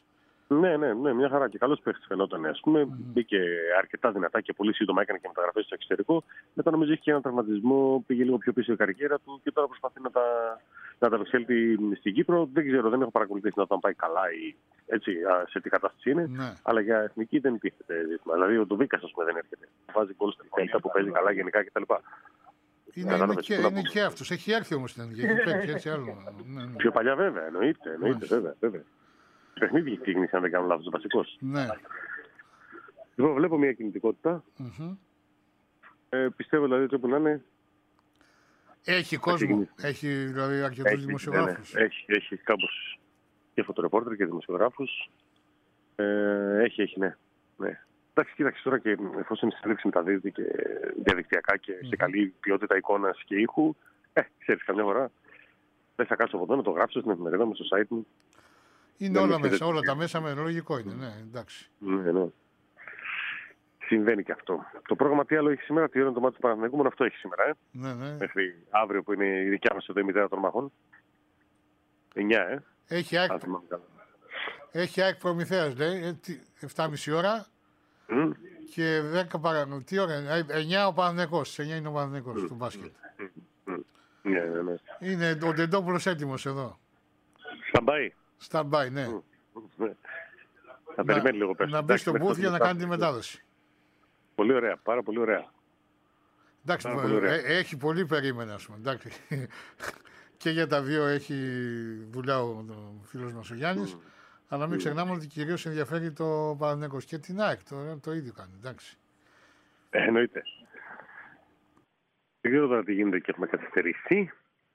Ναι, ναι, ναι, μια χαρά και καλός παίχτης φαινόταν. Ας πούμε, mm. μπήκε αρκετά δυνατά και πολύ σύντομα έκανε και μεταγραφές στο εξωτερικό. Μετά νομίζω έχει και ένα τραυματισμό, πήγε λίγο πιο πίσω η καριέρα του και τώρα προσπαθεί να τα, να τα απεξέλθει στην Κύπρο. Δεν ξέρω, δεν έχω παρακολουθήσει να τον πάει καλά ή έτσι, σε τι κατάσταση είναι. Ναι. Αλλά για εθνική δεν υπήρχε ζήτημα. Δηλαδή ο Ντουβίκας, ας πούμε, δεν έρχεται. Βάζει γκολ στη Θέλτα που παίζει καλά γενικά κτλ. Είναι, είναι, και, είναι και αυτός. Έχει έρθει όμως στην Εθνική. Έχει παίξει έτσι άλλο. Ναι, ναι. Πιο παλιά βέβαια, εννοείται. εννοείται βέβαια, βέβαια. Παιχνίδι έχει ξεκινήσει, αν δεν κάνω λάθος, βασικός. Ναι. Λοιπόν, βλέπω μια κινητικότητα. Mm-hmm. Ε, πιστεύω δηλαδή ότι όπου να είναι. Έχει κόσμο. Έχει δηλαδή αρκετούς δημοσιογράφους. Ναι, ναι. Έχει, έχει κάπως και φωτορεπόρτερ και δημοσιογράφους. Ε, έχει, έχει, ναι. ναι. Εντάξει, κοίταξε τώρα και εφόσον η συνέντευξη μεταδίδεται και διαδικτυακά και mm-hmm. σε καλή ποιότητα εικόνας και ήχου, ε, ξέρεις, καμιά φορά δεν θα κάτσω από εδώ να το γράψω στην εφημερίδα μου, στο site μου. Είναι όλα μέσα, όλα τα μέσα με λογικό είναι, ναι, εντάξει. Ναι, ναι. Συμβαίνει και αυτό. Το πρόγραμμα τι άλλο έχει σήμερα, τι ώρα είναι το μάτι του Παναθηναϊκού, μόνο αυτό έχει σήμερα, ε. Ναι, ναι. Μέχρι αύριο που είναι η δικιά μας εδώ η μητέρα των μαχών. εννιά, ε. Έχει ΑΕΚ, έχει ΑΕΚ Προμηθέας, λέει, εφτά και μισή ώρα. Mm. Και δέκα παρά, τι ώρα είναι, εννιά ο Παναθηναϊκός, εννιά είναι ο Παναθηναϊκός, mm. του μπάσκετ. Mm. Ναι, ναι, ναι. Είναι ο Ντεντόπουλος έτοιμος εδώ. Σταμπάι. Σταμπάι, ναι. Mm. Θα περιμένει λίγο πέρα. Να μπει στο booth για να κάνει τη μετάδοση. Πολύ ωραία, πάρα πολύ ωραία. Εντάξει, πάρα πολύ ωραία. Έχει πολύ περίμενα, ας πούμε. Εντάξει. Και για τα δύο έχει δουλειά ο φίλος μας ο Γιάννης. Mm. Αλλά μην ξεχνάμε mm. ότι κυρίως ενδιαφέρει το Παναθηναϊκός και την ΑΕΚ. Το, το ίδιο κάνει, εντάξει. Ε, εννοείται. Δεν ξέρω τώρα τι γίνεται και έχουμε καθυστερήσει.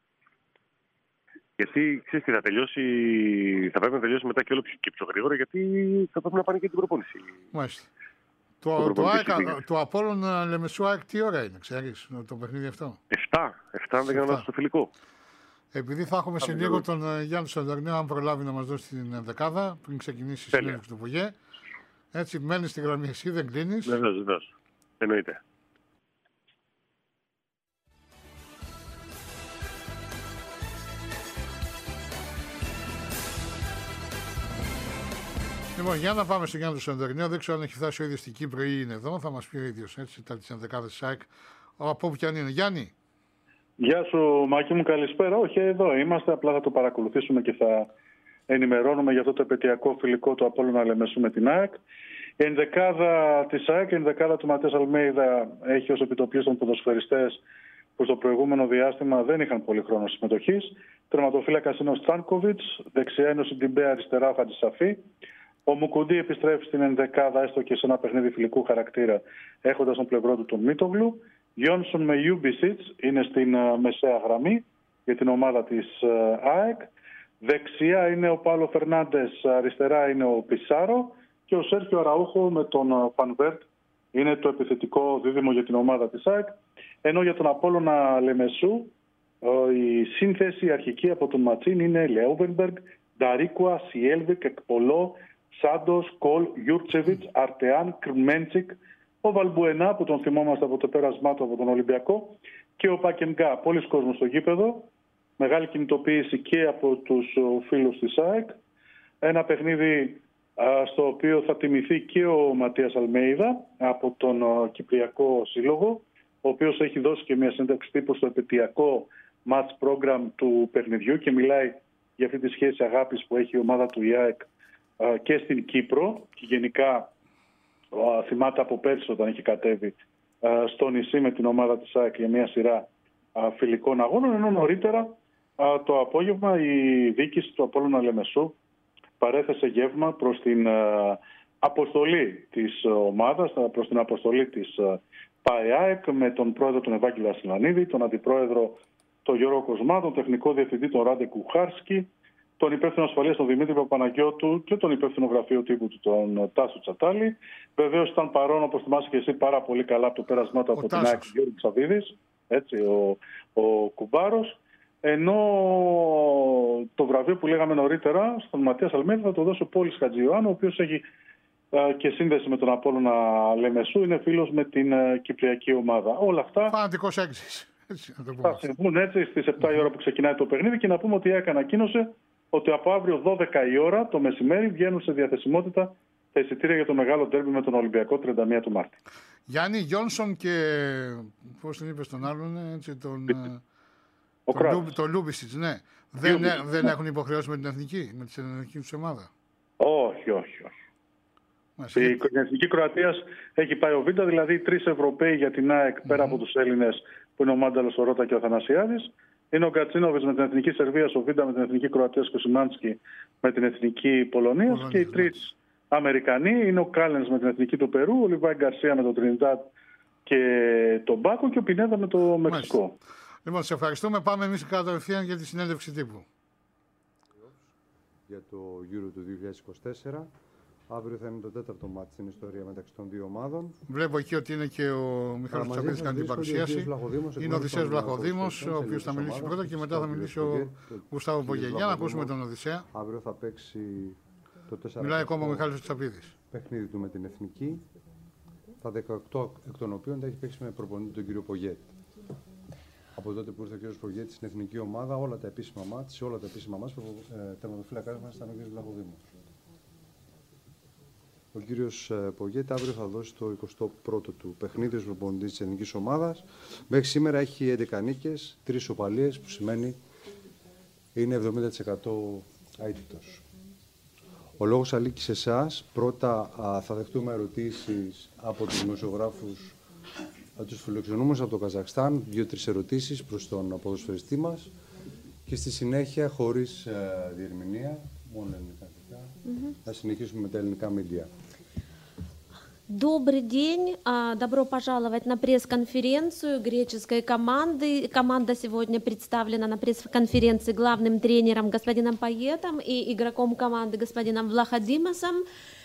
Γιατί ξέρεις τι, θα τελειώσει, θα πρέπει να τελειώσει μετά και όλο και πιο γρήγορα, γιατί θα πρέπει να πάνε και την προπόνηση. Μάλιστα. Το, το, το, ΑΕΚ, το Απόλλων Λεμεσού ΑΕΚ τι ώρα είναι, ξέρεις, το παιχνίδι αυτό. εφτά, εφτά δεν κάνω στο φιλικό. Επειδή θα έχουμε σε λίγο τον Γιάννη Σανταρνέο, αν προλάβει να μας δώσει την δεκάδα, πριν ξεκινήσει η συνέντευξη του Πογέ. Έτσι, μένεις στη γραμμή εσύ, δεν κλείνεις. Βεβαίως, βεβαίως. Εννοείται. Λοιπόν, για να πάμε στον Γιάννη του Σανταρνέο. Δεν ξέρω αν έχει φτάσει ο ίδιος στην Κύπρο ή είναι εδώ. Θα μας πει ο ίδιος, έτσι, τα τις ενδεκάδες της ΑΕΚ. Από όπου κι αν είναι. Γιάννη. Γεια σου, Μάκη μου, καλησπέρα. Όχι, εδώ είμαστε. Απλά θα το παρακολουθήσουμε και θα ενημερώνουμε για αυτό το επαιτειακό φιλικό του Απόλλωνα Λεμεσού με την ΑΕΚ. Η ενδεκάδα της ΑΕΚ, η ενδεκάδα του Ματίας Αλμέιδα, έχει ως επιτοπλίστων ποδοσφαιριστές που στο προηγούμενο διάστημα δεν είχαν πολύ χρόνο συμμετοχής. Τερματοφύλακας είναι ο Στάνκοβιτς, δεξιά είναι ο Σιντιμπέ, αριστερά ο Χατζησαφή. Ο Μουκουντή επιστρέφει στην ενδεκάδα, έστω και σε ένα παιχνίδι φιλικού χαρακτήρα, έχοντας στον πλευρό του τον Μίτογλου. Γιόνσον με Ιούμπισιτς είναι στην uh, μεσαία γραμμή για την ομάδα της uh, ΑΕΚ. Δεξιά είναι ο Παύλο Φερνάντες, αριστερά είναι ο Πισάρο και ο Σέρχιο Αραούχο με τον Φανβέρτ uh, είναι το επιθετικό δίδυμο για την ομάδα της ΑΕΚ. Ενώ για τον Απόλλωνα Λεμεσού uh, η σύνθεση αρχική από τον Ματσίν είναι Λέουβενμπεργκ, Νταρίκουα, Σιέλβικ, Εκπολό, Σάντος, Κολ, Γιούρτσεβιτς, Αρτεάν, Κρμέντσικ, ο Βαλμπουενά που τον θυμόμαστε από το πέρασμά του από τον Ολυμπιακό και ο Πακενγκά. Πολλοί κόσμος στο γήπεδο. Μεγάλη κινητοποίηση και από τους φίλους της ΑΕΚ. Ένα παιχνίδι α, στο οποίο θα τιμηθεί και ο Ματίας Αλμέιδα από τον α, Κυπριακό Σύλλογο, ο οποίος έχει δώσει και μια συνέντευξη τύπου στο επαιτειακό match program του παιχνιδιού και μιλάει για αυτή τη σχέση αγάπης που έχει η ομάδα του η ΑΕΚ α, και στην Κύπρο και γενικά. Θυμάται από πέρσι όταν είχε κατέβει στο νησί με την ομάδα της ΑΕΚ για μια σειρά φιλικών αγώνων, ενώ νωρίτερα το απόγευμα η διοίκηση του Απόλλωνα Λεμεσού παρέθεσε γεύμα προς την αποστολή της ομάδας, προς την αποστολή της ΠΑΕΑΕΚ με τον πρόεδρο τον Ευάγγελο Ασυλανίδη, τον αντιπρόεδρο τον Γιώργο Κοσμά, τον τεχνικό διευθυντή τον Ράντε Κουχάρσκι, τον υπεύθυνο ασφαλείας τον Δημήτρη Παπαναγιώτου και τον υπεύθυνο γραφείο τύπου του τον Τάσο Τσατάλη. Βεβαίως ήταν παρόν, όπως θυμάσαι και εσύ, πάρα πολύ καλά από το πέρασμά του από την ΑΕΚ Γιώργο Ξαβίδης, έτσι, ο, ο Κουμπάρος. Ενώ το βραβείο που λέγαμε νωρίτερα στον Ματίας Αλμέιδα θα το δώσει ο Πόλης Χατζιωάννου, ο οποίος έχει α, και σύνδεση με τον Απόλλωνα Λεμεσού, είναι φίλος με την α, Κυπριακή ομάδα. Όλα αυτά φανατικός έξις. Θα συμβούν έτσι στις επτά η ώρα που ξεκινάει το παιχνίδι και να πούμε ότι η ΑΕΚ ανακοίνωσε ότι από αύριο δώδεκα η ώρα το μεσημέρι βγαίνουν σε διαθεσιμότητα τα εισιτήρια για το μεγάλο ντέρμπι με τον Ολυμπιακό τριάντα μία του Μάρτη. Γιάννη Γιόνσον και πώς τον είπες τον άλλον, έτσι, τον, ο τον, Λου, τον Λούμπισιτς, ναι. Δεν, δεν έχουν υποχρεώσει με την εθνική, με την εθνική τους ομάδα. Όχι, όχι, όχι. Μάλιστα. Η εθνική Κροατίας έχει πάει ο Β', δηλαδή οι τρεις Ευρωπαίοι για την ΑΕΚ πέρα mm-hmm. από τους Έλληνες που είναι ο Μάνταλος, ο Ρώτα και ο Αθανασιάδης. Είναι ο Γκατσίνοβιτς με την εθνική Σερβίας, ο Β' με την εθνική Κροατίας και ο Σιμάνσκι με την εθνική Πολωνίας. Πολωνία, και οι τρεις Αμερικανοί είναι ο Κάλενς με την εθνική του Περού, ο Λιβάη Γκαρσία με τον Τρινιντάτ και τον Μπάκο και ο Πινέδα με το Μεξικό. Μάλιστα. Λοιπόν, σε ευχαριστούμε. Πάμε εμείς κατευθείαν για τη συνέντευξη τύπου. Για το Euro του δύο χιλιάδες είκοσι τέσσερα. Αύριο θα είναι το τέταρτο μάτι στην ιστορία μεταξύ των δύο ομάδων. Βλέπω εκεί ότι είναι και ο Μιχάλης Τσαπίδης κάνει την παρουσίαση. Είναι ο Οδυσσέας Βλαχοδήμος, ο οποίος θα μιλήσει πρώτα και μετά θα μιλήσει ο Γουστάβο Πογέ. Για να ακούσουμε τον Οδυσσέα. Αύριο θα παίξει το τέσσερα. Μιλάει ακόμα ο Μιχάλης Τσαπίδης. Παιχνίδι του με την εθνική. Τα δεκαοκτώ εκ των οποίων τα έχει παίξει με προπονητή τον κύριο Πογέτη. Από τότε που ήρθε ο κύριος Πογέτης στην εθνική ομάδα, όλα τα επίσημα μάτς, σε όλα τα επίσημα μάτς, που ε, τερματοφύλακας μας ήταν ο κύριος Βλαχοδήμος. Ο κύριος ε, Πογέτη αύριο θα δώσει το εικοστό πρώτο του παιχνίδι ως προπονητής της εθνικής ομάδας. Μέχρι σήμερα έχει έντεκα νίκες, τρεις ισοπαλίες, που σημαίνει είναι εβδομήντα τοις εκατό αίτητος. Ο λόγος αλήκει σε εσάς. Πρώτα α, θα δεχτούμε ερωτήσεις από τους δημοσιογράφους, από τους φιλοξενούμενους από το Καζακστάν, δύο-τρεις ερωτήσεις προς τον ποδοσφαιριστή μας και στη συνέχεια, χωρίς ε, διερμηνία, μόνο ελληνικά, mm-hmm. θα συνεχίσουμε με τα ελληνικά μίντια. Добрый день, добро пожаловать на пресс-конференцию греческой команды. Команда сегодня представлена на пресс-конференции главным тренером господином Паетом и игроком команды господином Влаходимосом.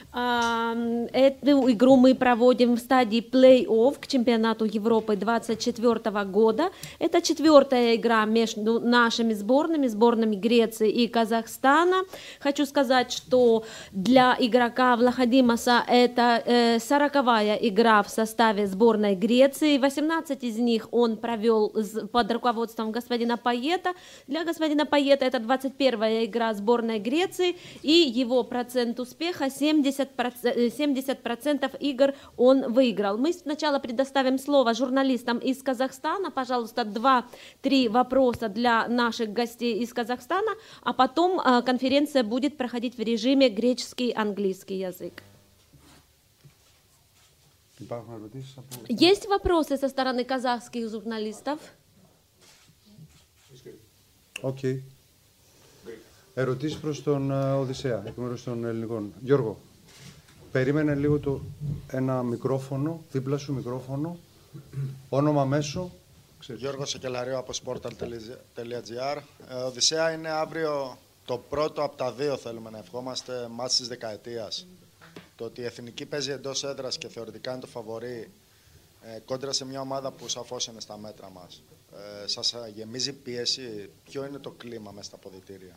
Эту игру мы проводим в стадии плей-офф к чемпионату Европы двадцать четвёртого года. Это четвертая игра между нашими сборными, сборными Греции и Казахстана. Хочу сказать, что для игрока Влаходимоса это сороковая игра в составе сборной Греции. восемнадцать из них он провел под руководством господина Паета. Для господина Паета это двадцать первая игра сборной Греции, и его процент успеха семьдесят процентов игр он выиграл. Мы сначала предоставим слово журналистам из Казахстана. Пожалуйста, два-три вопроса для наших гостей из Казахстана, а потом а, конференция будет проходить в режиме греческий и английский язык. Есть вопросы со стороны казахских журналистов? Окей. Okay. Ερωτήσεις προς τον uh, Οδυσσέα, εκ μέρους των ελληνικών. Γιώργο. Περίμενε λίγο το, ένα μικρόφωνο, δίπλα σου μικρόφωνο, όνομα μέσο. Γιώργος Σεκελαρίου από sportal τελεία gr. Ε, Οδυσσέα, είναι αύριο το πρώτο από τα δύο, θέλουμε να ευχόμαστε, μάτς της δεκαετίας. Το ότι η Εθνική παίζει εντός έδρας και θεωρητικά είναι το φαβορί ε, κόντρα σε μια ομάδα που σαφώς είναι στα μέτρα μας. Ε, σας γεμίζει πίεση, ποιο είναι το κλίμα μέσα στα αποδυτήρια?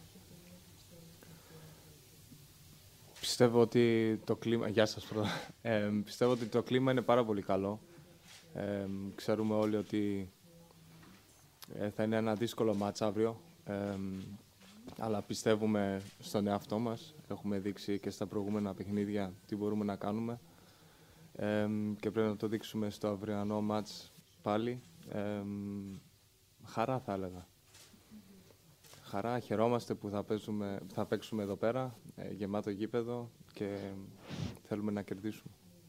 Πιστεύω ότι το κλίμα... Γεια σας πρώτα. Ε, πιστεύω ότι το κλίμα είναι πάρα πολύ καλό. Ε, ξέρουμε όλοι ότι ε, θα είναι ένα δύσκολο μάτς αύριο. Ε, αλλά πιστεύουμε στον εαυτό μας. Έχουμε δείξει και στα προηγούμενα παιχνίδια τι μπορούμε να κάνουμε. Ε, και πρέπει να το δείξουμε στο αυριανό μάτς πάλι. Ε, χαρά θα έλεγα. Χαρά, χαιρόμαστε που θα, παίζουμε, θα παίξουμε εδώ πέρα, ε, γεμάτο γήπεδο και θέλουμε να κερδίσουμε.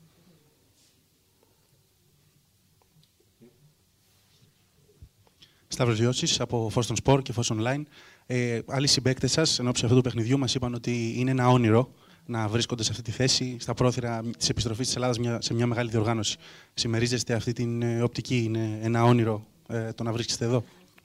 Σταύρος Διώσης από Foston Sport και Foston Online. Ε, άλλοι συμπαίκτες σας, ενώπιση αυτού του παιχνιδιού, μας είπαν ότι είναι ένα όνειρο να βρίσκονται σε αυτή τη θέση, στα πρόθυρα της επιστροφής της Ελλάδας μια, σε μια μεγάλη διοργάνωση. Συμμερίζεστε αυτή την ε, οπτική, είναι ένα όνειρο ε, το να βρίσκεστε εδώ?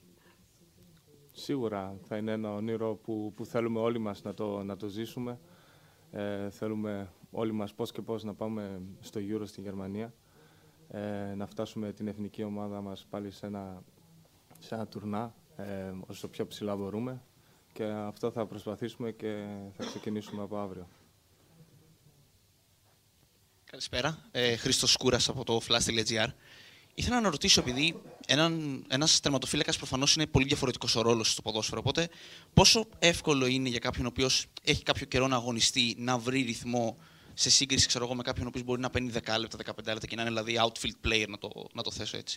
Σίγουρα θα είναι ένα όνειρο που, που θέλουμε όλοι μας να το, να το ζήσουμε. Ε, θέλουμε όλοι μας πώς και πώς να πάμε στο Euro στη Γερμανία. Ε, να φτάσουμε την εθνική ομάδα μας πάλι σε ένα, σε ένα τουρνά, ε, όσο πιο ψηλά μπορούμε. Και αυτό θα προσπαθήσουμε και θα ξεκινήσουμε από αύριο. Καλησπέρα. Ε, Χρήστος Σκούρας από το flash τελεία gr. Ήθελα να ρωτήσω, επειδή έναν, ένας τερματοφύλακας προφανώς είναι πολύ διαφορετικός ο ρόλος στο ποδόσφαιρο. Οπότε, πόσο εύκολο είναι για κάποιον ο οποίος έχει κάποιο καιρό να αγωνιστεί να βρει ρυθμό σε σύγκριση, ξέρω εγώ, με κάποιον ο οποίος μπορεί να παίρνει δέκα λεπτά, δεκαπέντε λεπτά και να είναι δηλαδή outfield player, να το, να το θέσω έτσι.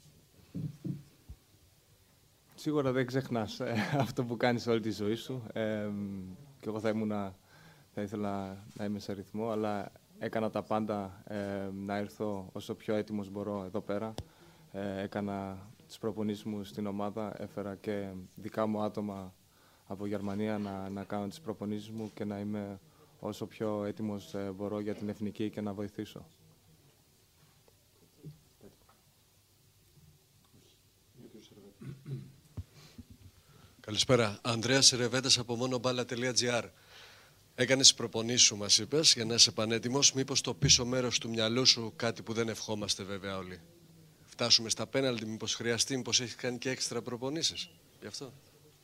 Σίγουρα δεν ξεχνάς ε, αυτό που κάνεις όλη τη ζωή σου. Ε, και εγώ θα, ήμουνα, θα ήθελα να είμαι σε ρυθμό, αλλά έκανα τα πάντα ε, να έρθω όσο πιο έτοιμος μπορώ εδώ πέρα. Ε, έκανα τις προπονήσεις μου στην ομάδα, έφερα και δικά μου άτομα από Γερμανία να, να κάνω τις προπονήσεις μου και να είμαι όσο πιο έτοιμος ε, μπορώ για την εθνική και να βοηθήσω. Καλησπέρα. Ανδρέας Ρεβέντας από μονομπάλα τελεία τζι άρ. Έκανες τις προπονήσεις σου, μας είπες, για να είσαι πανέτοιμος. Μήπως στο πίσω μέρος του μυαλού σου, κάτι που δεν ευχόμαστε βέβαια όλοι. Φτάσουμε στα πέναλτι, μήπως χρειαστεί, μήπως έχεις κάνει και έξτρα προπονήσεις. Γι' αυτό.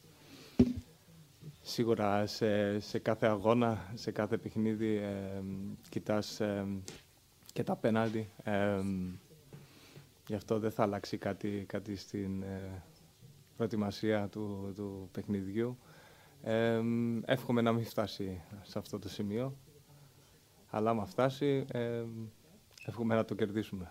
Σίγουρα σε, σε κάθε αγώνα, σε κάθε παιχνίδι, ε, κοιτάς ε, και τα πέναλτι. Ε, γι' αυτό δεν θα αλλάξει κάτι, κάτι στην ε, προετοιμασία του, του παιχνιδιού. Ε, εύχομαι να μην φτάσει σε αυτό το σημείο, αλλά άμα φτάσει, ε, εύχομαι να το κερδίσουμε.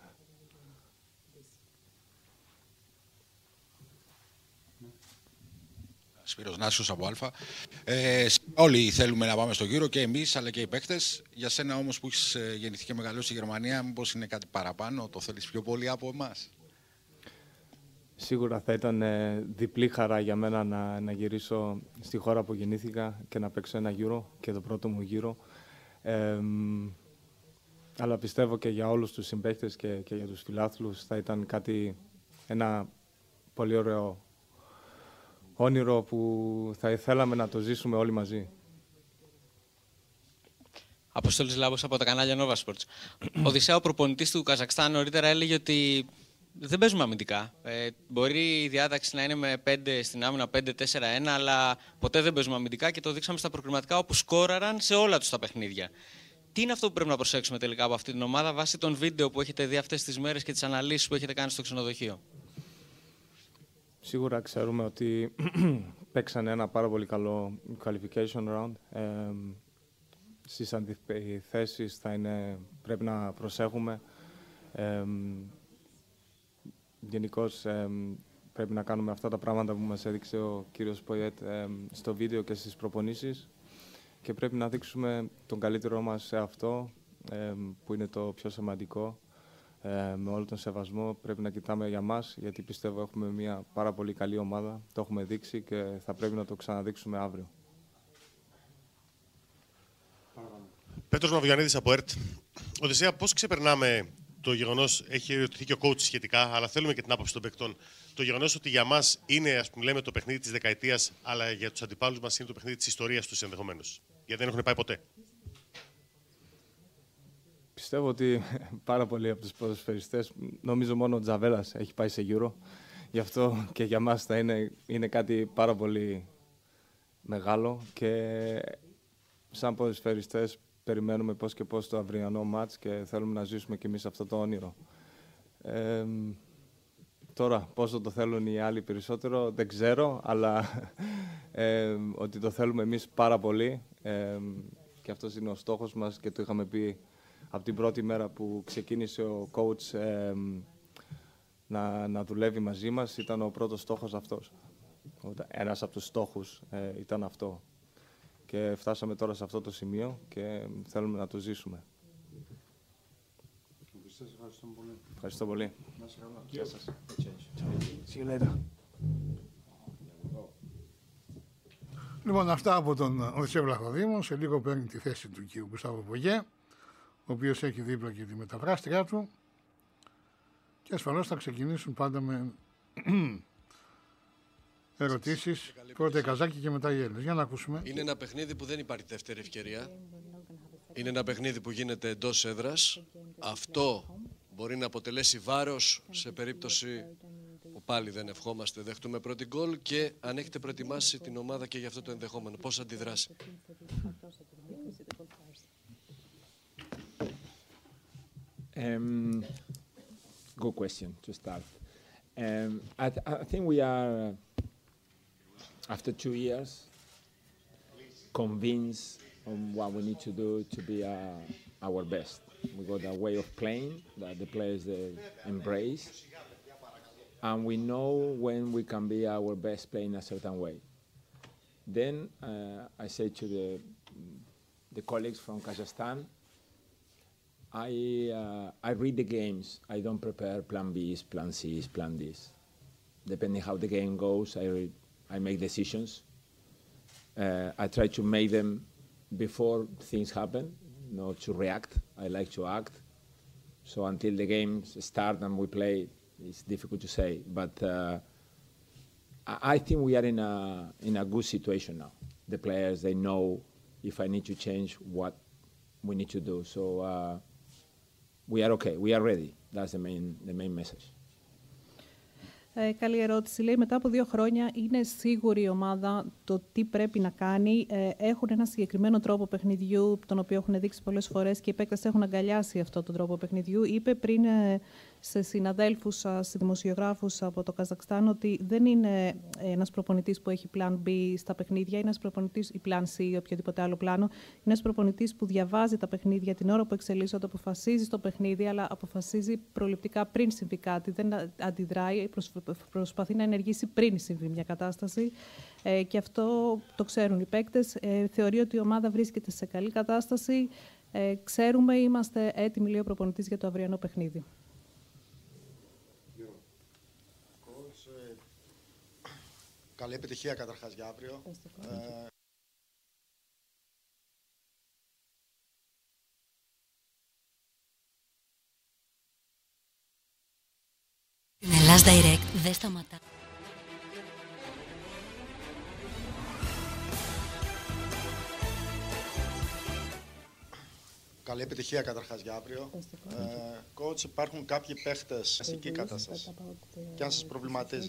Σπύρος Νάσιος από Αλφα. Ε, όλοι θέλουμε να πάμε στο Euro, και εμείς αλλά και οι παίκτες. Για σένα όμως που έχεις γεννηθεί και μεγαλώσει στη Γερμανία, μήπως είναι κάτι παραπάνω, το θέλεις πιο πολύ από εμάς? Σίγουρα θα ήταν ε, διπλή χαρά για μένα να, να γυρίσω στη χώρα που γεννήθηκα και να παίξω ένα Euro και το πρώτο μου Euro. Ε, αλλά πιστεύω και για όλους τους συμπαίκτες και, και για τους φιλάθλους θα ήταν κάτι, ένα πολύ ωραίο όνειρο που θα θέλαμε να το ζήσουμε όλοι μαζί. Αποστόλης Λάμπος από τα κανάλια Nova Sports. Ο Οδυσσέα, ο προπονητής του Καζακστάν, νωρίτερα έλεγε ότι δεν παίζουμε αμυντικά. Ε, μπορεί η διάταξη να είναι με πέντε στην άμυνα, πέντε τέσσερα ένα, αλλά ποτέ δεν παίζουμε αμυντικά και το δείξαμε στα προκριματικά όπου σκόραραν σε όλα τους τα παιχνίδια. Τι είναι αυτό που πρέπει να προσέξουμε τελικά από αυτή την ομάδα βάσει των βίντεο που έχετε δει αυτές τις μέρες και τις αναλύσεις που έχετε κάνει στο ξενοδοχείο? Σίγουρα ξέρουμε ότι παίξανε ένα πάρα πολύ καλό qualification round. Ε, στις αντιθέσεις θα είναι, πρέπει να προσέχουμε. Ε, Γενικώς ε, πρέπει να κάνουμε αυτά τα πράγματα που μας έδειξε ο κύριος Ποιέτ ε, στο βίντεο και στις προπονήσεις και πρέπει να δείξουμε τον καλύτερό μας σε αυτό ε, που είναι το πιο σημαντικό. Ε, με όλο τον σεβασμό πρέπει να κοιτάμε για μας, γιατί πιστεύω έχουμε μια πάρα πολύ καλή ομάδα, το έχουμε δείξει και θα πρέπει να το ξαναδείξουμε αύριο. Πέτρος Μαυρογιαννίδης από ΕΡΤ. Οδυσσέα, πώς ξεπερνάμε το γεγονός, έχει ερωτηθεί και ο coach σχετικά, αλλά θέλουμε και την άποψη των παικτών, το γεγονός ότι για μας είναι, ας πούμε, λέμε, το παιχνίδι της δεκαετίας, αλλά για τους αντιπάλους μας είναι το παιχνίδι της ιστορίας τους ενδεχομένως, γιατί δεν έχουν πάει ποτέ? Πιστεύω ότι πάρα πολλοί από τους ποδοσφαιριστές, νομίζω μόνο ο Τζαβέλας έχει πάει σε Euro. Γι' αυτό και για μας θα είναι, είναι κάτι πάρα πολύ μεγάλο και σαν ποδοσφαιριστές περιμένουμε πώς και πώς το αυριανό μάτς και θέλουμε να ζήσουμε κι εμείς αυτό το όνειρο. Ε, τώρα, πόσο το θέλουν οι άλλοι περισσότερο, δεν ξέρω, αλλά ε, ότι το θέλουμε εμείς πάρα πολύ ε, και αυτός είναι ο στόχος μας και το είχαμε πει από την πρώτη μέρα που ξεκίνησε ο coach ε, να, να δουλεύει μαζί μας, ήταν ο πρώτος στόχος αυτός. Ένας από τους στόχους ε, ήταν αυτό. Και φτάσαμε τώρα σε αυτό το σημείο και θέλουμε να το ζήσουμε. Ευχαριστώ πολύ. Ευχαριστώ πολύ. Γεια σας. See you later. Λοιπόν, αυτά από τον Οδυσσέα Βλαχοδήμο. Σε λίγο παίρνει τη θέση του κ. Γκουστάβο Πογέ, ο οποίος έχει δίπλα και τη μεταφράστριά του. Και ασφαλώς θα ξεκινήσουν πάντα με ερωτήσεις. Πρώτα οι Καζάκοι και μετά οι Έλληνες. Για να ακούσουμε. Είναι ένα παιχνίδι που δεν υπάρχει δεύτερη ευκαιρία. Είναι ένα παιχνίδι που γίνεται εντός έδρας. Αυτό μπορεί να αποτελέσει βάρος σε περίπτωση που πάλι δεν ευχόμαστε δεχτούμε πρώτη γκολ, και αν έχετε προετοιμάσει την ομάδα και για αυτό το ενδεχόμενο. Πώς αντιδράσει? Um, good question to start. Um, I, th I think we are, uh, after two years, convinced on what we need to do to be uh, our best. We got a way of playing that the players they embrace, and we know when we can be our best playing a certain way. Then uh, I say to the the colleagues from Kazakhstan, I uh, I read the games. I don't prepare plan B's, plan C's, plan D's. Depending how the game goes, I read, I make decisions. Uh, I try to make them before things happen, not to react. I like to act. So until the games start and we play, it's difficult to say. But uh, I think we are in a in a good situation now. The players, they know if I need to change what we need to do. So uh, we are okay. We are ready. That's the main the main message. Ε, καλή ερώτηση. Λέει, μετά από δύο χρόνια είναι σίγουρη η ομάδα το τι πρέπει να κάνει. Ε, έχουν ένα συγκεκριμένο τρόπο παιχνιδιού, τον οποίο έχουν δείξει πολλές φορές και οι παίκτες έχουν αγκαλιάσει αυτόν τον τρόπο παιχνιδιού. Είπε πριν ε, σε συναδέλφους, σε δημοσιογράφους από το Καζακστάν ότι δεν είναι ένας προπονητής που έχει πλάν B στα παιχνίδια, είναι ένας προπονητής ή πλάν C ή οποιοδήποτε άλλο πλάνο. Είναι ένας προπονητής που διαβάζει τα παιχνίδια την ώρα που εξελίσσονται, αποφασίζει στο παιχνίδι, αλλά αποφασίζει προληπτικά πριν συμβεί κάτι. Δεν αντιδράει, προσπαθεί να ενεργήσει πριν συμβεί μια κατάσταση. Ε, και αυτό το ξέρουν οι παίκτες. Ε, θεωρεί ότι η ομάδα βρίσκεται σε καλή κατάσταση. Ε, ξέρουμε, είμαστε έτοιμοι, λέει ο προπονητής, για το αυριανό παιχνίδι. Καλή επιτυχία καταρχάς για αύριο. Ε... Την Ελλάς Direct δεν σταματά. Καλή επιτυχία καταρχάς για αύριο. Ε, coach, υπάρχουν κάποιοι παίχτες σε αστική κατάσταση και αν σας προβληματίζει.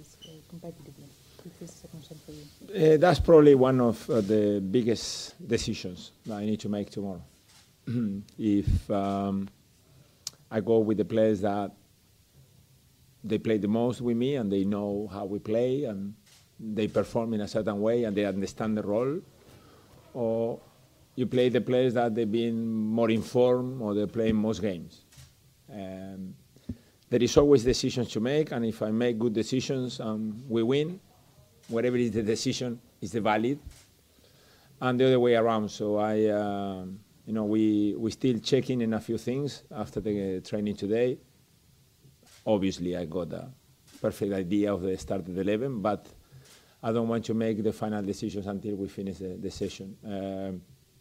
Uh, that's probably one of uh, the biggest decisions that I need to make tomorrow. If um, I go with the players that they play the most with me and they know how we play and they perform in a certain way and they understand the role, or you play the players that they've been more informed or they play most games. Um, there is always decisions to make, and if I make good decisions and we win, whatever is the decision is the valid, and the other way around. So I, uh, you know, we we still checking in a few things after the training today. Obviously, I got a perfect idea of the starting eleven, but I don't want to make the final decisions until we finish the, the session. Uh,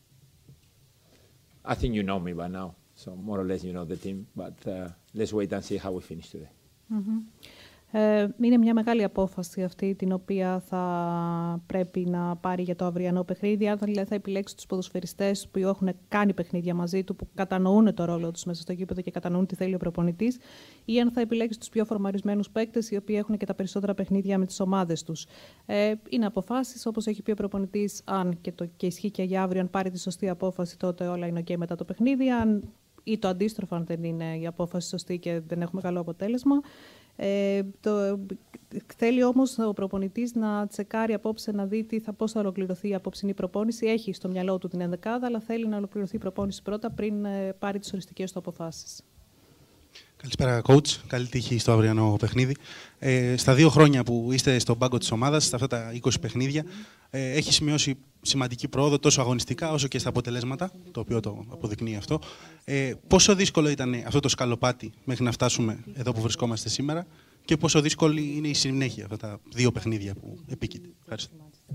I think you know me by now, so more or less you know the team, but uh, let's wait and see how we finish today. Mm-hmm. Ε, είναι μια μεγάλη απόφαση αυτή την οποία θα πρέπει να πάρει για το αυριανό παιχνίδι. Αν δηλαδή θα επιλέξει τους ποδοσφαιριστές που έχουν κάνει παιχνίδια μαζί του, που κατανοούν το ρόλο τους μέσα στο γήπεδο και κατανοούν τι θέλει ο προπονητής, ή αν θα επιλέξει τους πιο φορμαρισμένους παίκτες, οι οποίοι έχουν και τα περισσότερα παιχνίδια με τις ομάδες τους. Ε, είναι αποφάσεις, όπως έχει πει ο προπονητής, αν και, το, και ισχύει και για αύριο, αν πάρει τη σωστή απόφαση, τότε όλα είναι OK μετά το παιχνίδι. Αν, ή το αντίστροφο, αν δεν είναι η απόφαση σωστή και δεν έχουμε καλό αποτέλεσμα. Ε, το, θέλει όμως ο προπονητής να τσεκάρει απόψε, να δει τι θα, πώς θα ολοκληρωθεί η απόψινή προπόνηση. Έχει στο μυαλό του την ενδεκάδα, αλλά θέλει να ολοκληρωθεί η προπόνηση πρώτα πριν ε, πάρει τις οριστικές του αποφάσεις. Καλησπέρα, coach. Καλή τύχη στο αυριανό παιχνίδι. Ε, στα δύο χρόνια που είστε στον πάγκο της ομάδας, στα αυτά τα είκοσι παιχνίδια, ε, έχει σημειώσει σημαντική πρόοδο τόσο αγωνιστικά όσο και στα αποτελέσματα, το οποίο το αποδεικνύει αυτό. Ε, πόσο δύσκολο ήταν αυτό το σκαλοπάτι μέχρι να φτάσουμε εδώ που βρισκόμαστε σήμερα και πόσο δύσκολη είναι η συνέχεια αυτά τα δύο παιχνίδια που επίκειται. Ευχαριστώ.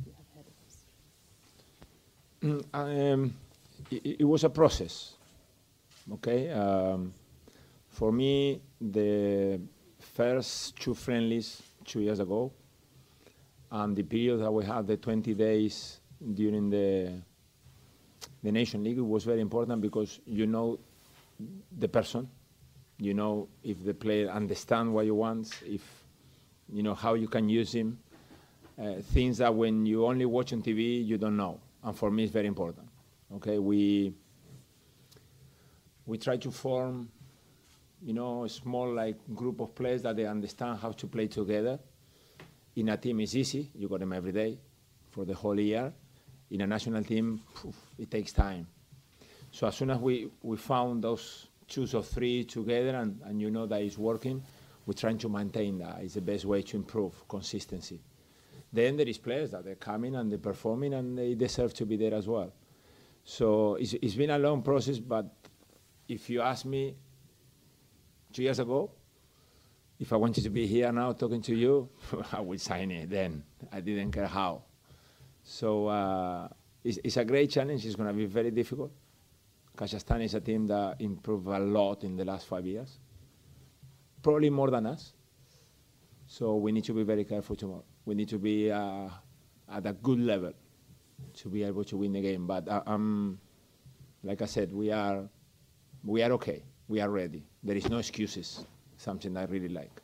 Mm, um, it, it was a process. Okay. Um, For me, the first two friendlies two years ago, and the period that we had, the twenty days during the the Nation League, was very important because you know the person, you know if the player understands what you want, if you know how you can use him, uh, things that when you only watch on T V you don't know, and for me it's very important. Okay, we we try to form you know, a small like group of players that they understand how to play together. In a team, it's easy. You got them every day for the whole year. In a national team, poof, it takes time. So as soon as we, we found those two or three together and, and you know that it's working, we're trying to maintain that. It's the best way to improve consistency. Then there is players that they're coming and they're performing and they deserve to be there as well. So it's, it's been a long process, but if you ask me two years ago, if I wanted to be here now talking to you, I would sign it then. I didn't care how. So uh, it's, it's a great challenge. It's going to be very difficult. Kazakhstan is a team that improved a lot in the last five years, probably more than us. So we need to be very careful tomorrow. We need to be uh, at a good level to be able to win the game. But uh, um, like I said, we are, we are okay. We are ready. There is no excuses. Something I really like.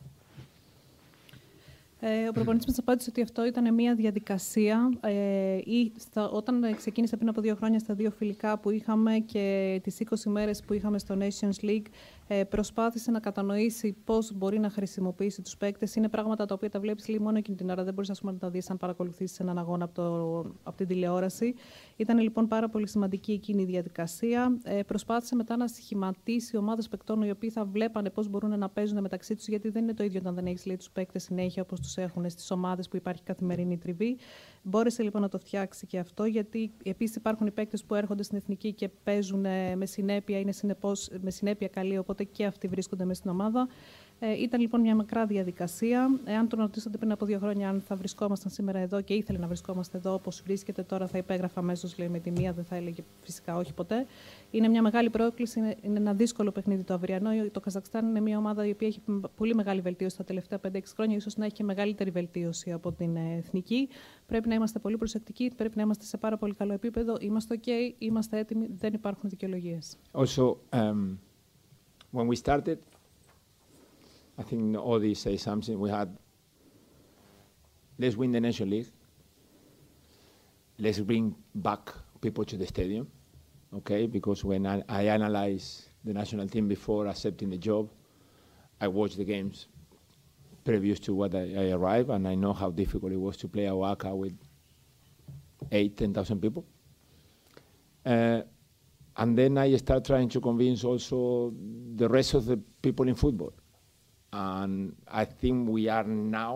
Ε, ο προπονητής μας απάντησε ότι αυτό ήταν μια διαδικασία. Ε, ή στα, όταν ξεκίνησε πριν από δύο χρόνια στα δύο φιλικά που είχαμε και τις είκοσι μέρες που είχαμε στο Nations League, ε, προσπάθησε να κατανοήσει πώς μπορεί να χρησιμοποιήσει τους παίκτες. Είναι πράγματα τα οποία τα βλέπεις λίγο μόνο εκείνη την ώρα. Δεν μπορείς ας πούμε, να τα δεις αν παρακολουθήσεις έναν αγώνα από, το, από την τηλεόραση. Ήταν λοιπόν πάρα πολύ σημαντική εκείνη η διαδικασία. Ε, προσπάθησε μετά να σχηματίσει ομάδες παικτών οι οποίοι θα βλέπανε πώς μπορούν να παίζουν μεταξύ τους, γιατί δεν είναι το ίδιο όταν δεν έχεις τους παίκτες συνέχεια όπως τους έχουν στις ομάδες που υπάρχει καθημερινή τριβή. Μπόρεσε λοιπόν να το φτιάξει και αυτό, γιατί επίσης υπάρχουν οι παίκτες που έρχονται στην εθνική και παίζουν με συνέπεια, είναι συνεπώς με συνέπεια καλή, οπότε και αυτοί βρίσκονται μέσα στην ομάδα. Ε, ήταν λοιπόν μια μακρά διαδικασία. Εάν τον ρωτήσατε πριν από δύο χρόνια αν θα βρισκόμασταν σήμερα εδώ και ήθελε να βρισκόμαστε εδώ όπως βρίσκεται τώρα, θα υπέγραφα αμέσως, λέει, με τη μία, δεν θα έλεγε φυσικά όχι ποτέ. Είναι μια μεγάλη πρόκληση, είναι, είναι ένα δύσκολο παιχνίδι το αυριανό. Το Καζακστάν είναι μια ομάδα η οποία έχει πολύ μεγάλη βελτίωση τα τελευταία πέντε έξι χρόνια, ίσως να έχει και μεγαλύτερη βελτίωση από την εθνική. Πρέπει να είμαστε πολύ προσεκτικοί, πρέπει να είμαστε σε πάρα πολύ καλό επίπεδο. Είμαστε OK, είμαστε έτοιμοι, δεν υπάρχουν δικαιολογίες. Also, um, when we started, I think Odi say something. We had, let's win the National League. Let's bring back people to the stadium, okay? Because when I, I analyzed the national team before accepting the job, I watched the games previous to what I, I arrived, and I know how difficult it was to play a Waka with eight, ten thousand people. Uh, and then I started trying to convince also the rest of the people in football. And I think we are now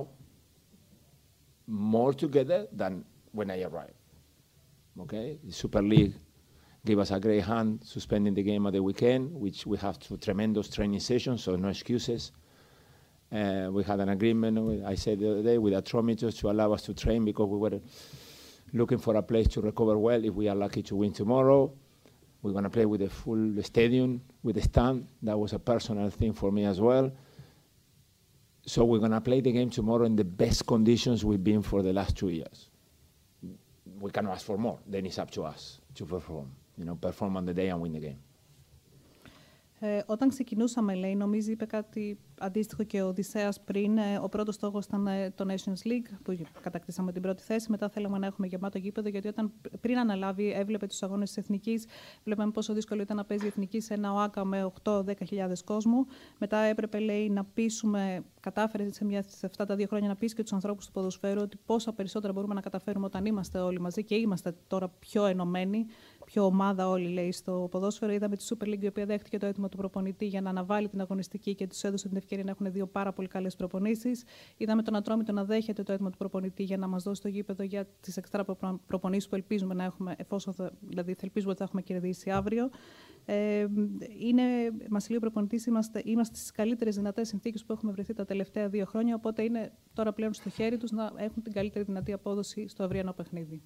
more together than when I arrived. Okay, the Super League gave us a great hand, suspending the game at the weekend, which we have two tremendous training sessions, so no excuses. Uh, we had an agreement, I said the other day, with Atromitos to allow us to train because we were looking for a place to recover well if we are lucky to win tomorrow. We're going to play with a full stadium, with a stand. That was a personal thing for me as well. So we're going to play the game tomorrow in the best conditions we've been for the last two years. We cannot ask for more. Then it's up to us to perform. You know, perform on the day and win the game. Ε, όταν ξεκινούσαμε, λέει, νομίζω είπε κάτι αντίστοιχο και ο Οδυσσέας πριν. Ε, ο πρώτος στόχος ήταν ε, το Nations League, που κατακτήσαμε την πρώτη θέση. Μετά θέλαμε να έχουμε γεμάτο γήπεδο, γιατί όταν πριν αναλάβει, έβλεπε τους αγώνες της Εθνικής, βλέπαμε πόσο δύσκολο ήταν να παίζει η Εθνική σε ένα ΟΑΚΑ με οκτώ με δέκα χιλιάδες κόσμου. Μετά έπρεπε, λέει, να πείσουμε, κατάφερε σε, μια, σε αυτά τα δύο χρόνια να πείσει και τους ανθρώπους του ποδοσφαίρου ότι πόσα περισσότερα μπορούμε να καταφέρουμε όταν είμαστε όλοι μαζί και είμαστε τώρα πιο ενωμένοι. Πιο ομάδα όλοι, λέει, στο ποδόσφαιρο. Είδαμε τη Super League, η οποία δέχτηκε το αίτημα του προπονητή για να αναβάλει την αγωνιστική και τους έδωσε την ευκαιρία να έχουν δύο πάρα πολύ καλές προπονήσεις. Είδαμε τον Ατρόμητο να δέχεται το αίτημα του προπονητή για να μας δώσει το γήπεδο για τις εξτρά προπονήσεις που ελπίζουμε να έχουμε, εφόσον θα, δηλαδή θα ελπίζουμε ότι θα έχουμε κερδίσει αύριο. Ε, είναι, μας λέει ο προπονητής, είμαστε, είμαστε στις καλύτερες δυνατές συνθήκες που έχουμε βρεθεί τα τελευταία δύο χρόνια. Οπότε είναι τώρα πλέον στο χέρι τους να έχουν την καλύτερη δυνατή απόδοση στο αυριανό παιχνίδι.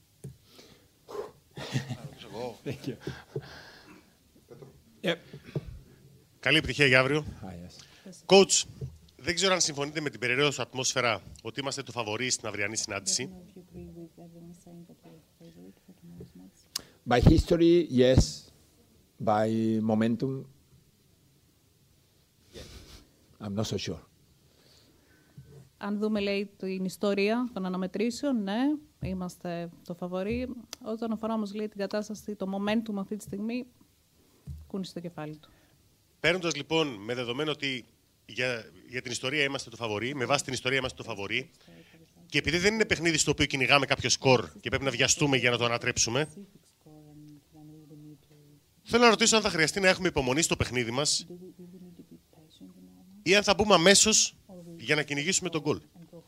Thank you. Yep. Καλή επιτυχία για αύριο. Yes. Coach, δεν ξέρω αν συμφωνείτε με την περιραίωση ατμόσφαιρα ότι είμαστε το φαβορί στην αυριανή συνάντηση. By history, yes. By momentum, I'm not so sure. Αν δούμε, λέει, την ιστορία των αναμετρήσεων, ναι, είμαστε το φαβορί. Όταν αφορά όμως, λέει, την κατάσταση, το momentum αυτή τη στιγμή, κούνησε το κεφάλι του. Παίρνοντας λοιπόν με δεδομένο ότι για, για την ιστορία είμαστε το φαβορί, με βάση την ιστορία είμαστε το φαβορί, και επειδή δεν είναι παιχνίδι στο οποίο κυνηγάμε κάποιο σκορ και πρέπει να βιαστούμε για να το ανατρέψουμε, θέλω να ρωτήσω αν θα χρειαστεί να έχουμε υπομονή στο παιχνίδι μας ή αν θα μπούμε αμέσως για να κυνηγήσουμε τον γκολ.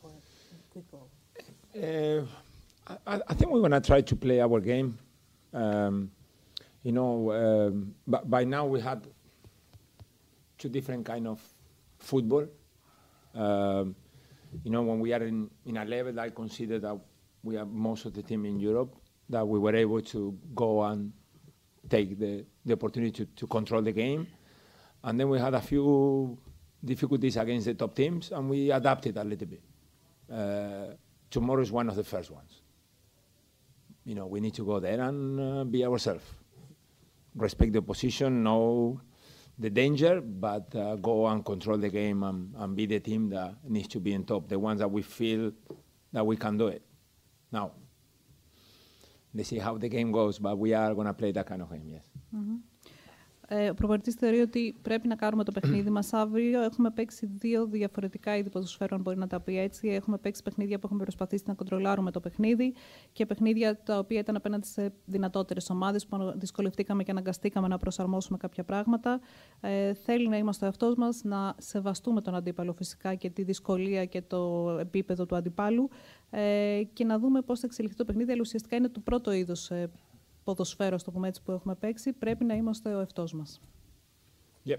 Uh, I, I think we're going to try to play our game. Um, you know, um, but by now we had two different kind of football. Um, you know, when we are in, in a level, I consider that we are most of the team in Europe, that we were able to go and take the, the opportunity to, to control the game. And then we had a few difficulties against the top teams, and we adapted a little bit. Uh, tomorrow is one of the first ones. You know, we need to go there and uh, be ourselves. Respect the opposition, know the danger, but uh, go and control the game and, and be the team that needs to be in top, the ones that we feel that we can do it. Now, let's see how the game goes, but we are going to play that kind of game, yes. Mm-hmm. Ε, ο προπονητής θεωρεί ότι πρέπει να κάνουμε το παιχνίδι μας αύριο. Έχουμε παίξει δύο διαφορετικά είδη ποδοσφαίρου, αν μπορεί να τα πει έτσι. Έχουμε παίξει παιχνίδια που έχουμε προσπαθήσει να κοντρολάρουμε το παιχνίδι και παιχνίδια τα οποία ήταν απέναντι σε δυνατότερες ομάδες που δυσκολευτήκαμε και αναγκαστήκαμε να προσαρμόσουμε κάποια πράγματα. Ε, θέλει να είμαστε ο εαυτός μας, να σεβαστούμε τον αντίπαλο φυσικά και τη δυσκολία και το επίπεδο του αντιπάλου ε, και να δούμε πώς θα εξελιχθεί το παιχνίδι. Αλλά ουσιαστικά είναι το πρώτο είδος ε, ποδοσφαίρο, στο πούμε έτσι, που έχουμε παίξει, πρέπει να είμαστε ο εαυτός μας. Yep.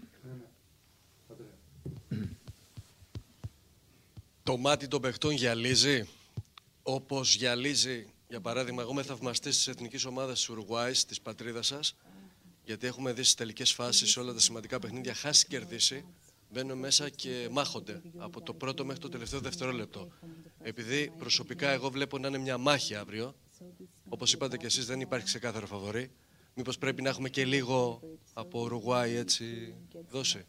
Το μάτι των παιχτών γυαλίζει, όπως γυαλίζει, για παράδειγμα, εγώ είμαι θαυμαστής της εθνικής ομάδας της Ουρουγουάης, της πατρίδας σας, γιατί έχουμε δει στις τελικές φάσεις όλα τα σημαντικά παιχνίδια, χάσει κερδίσει, μπαίνουν μέσα και μάχονται από το πρώτο μέχρι το τελευταίο δευτερόλεπτο. Επειδή προσωπικά εγώ βλέπω να είναι μια μάχη αύριο, όπως είπατε και εσείς, δεν υπάρχει ξεκάθαρο φαβορί. Μήπως πρέπει να έχουμε και λίγο από Ουρουγουάη έτσι δώσει.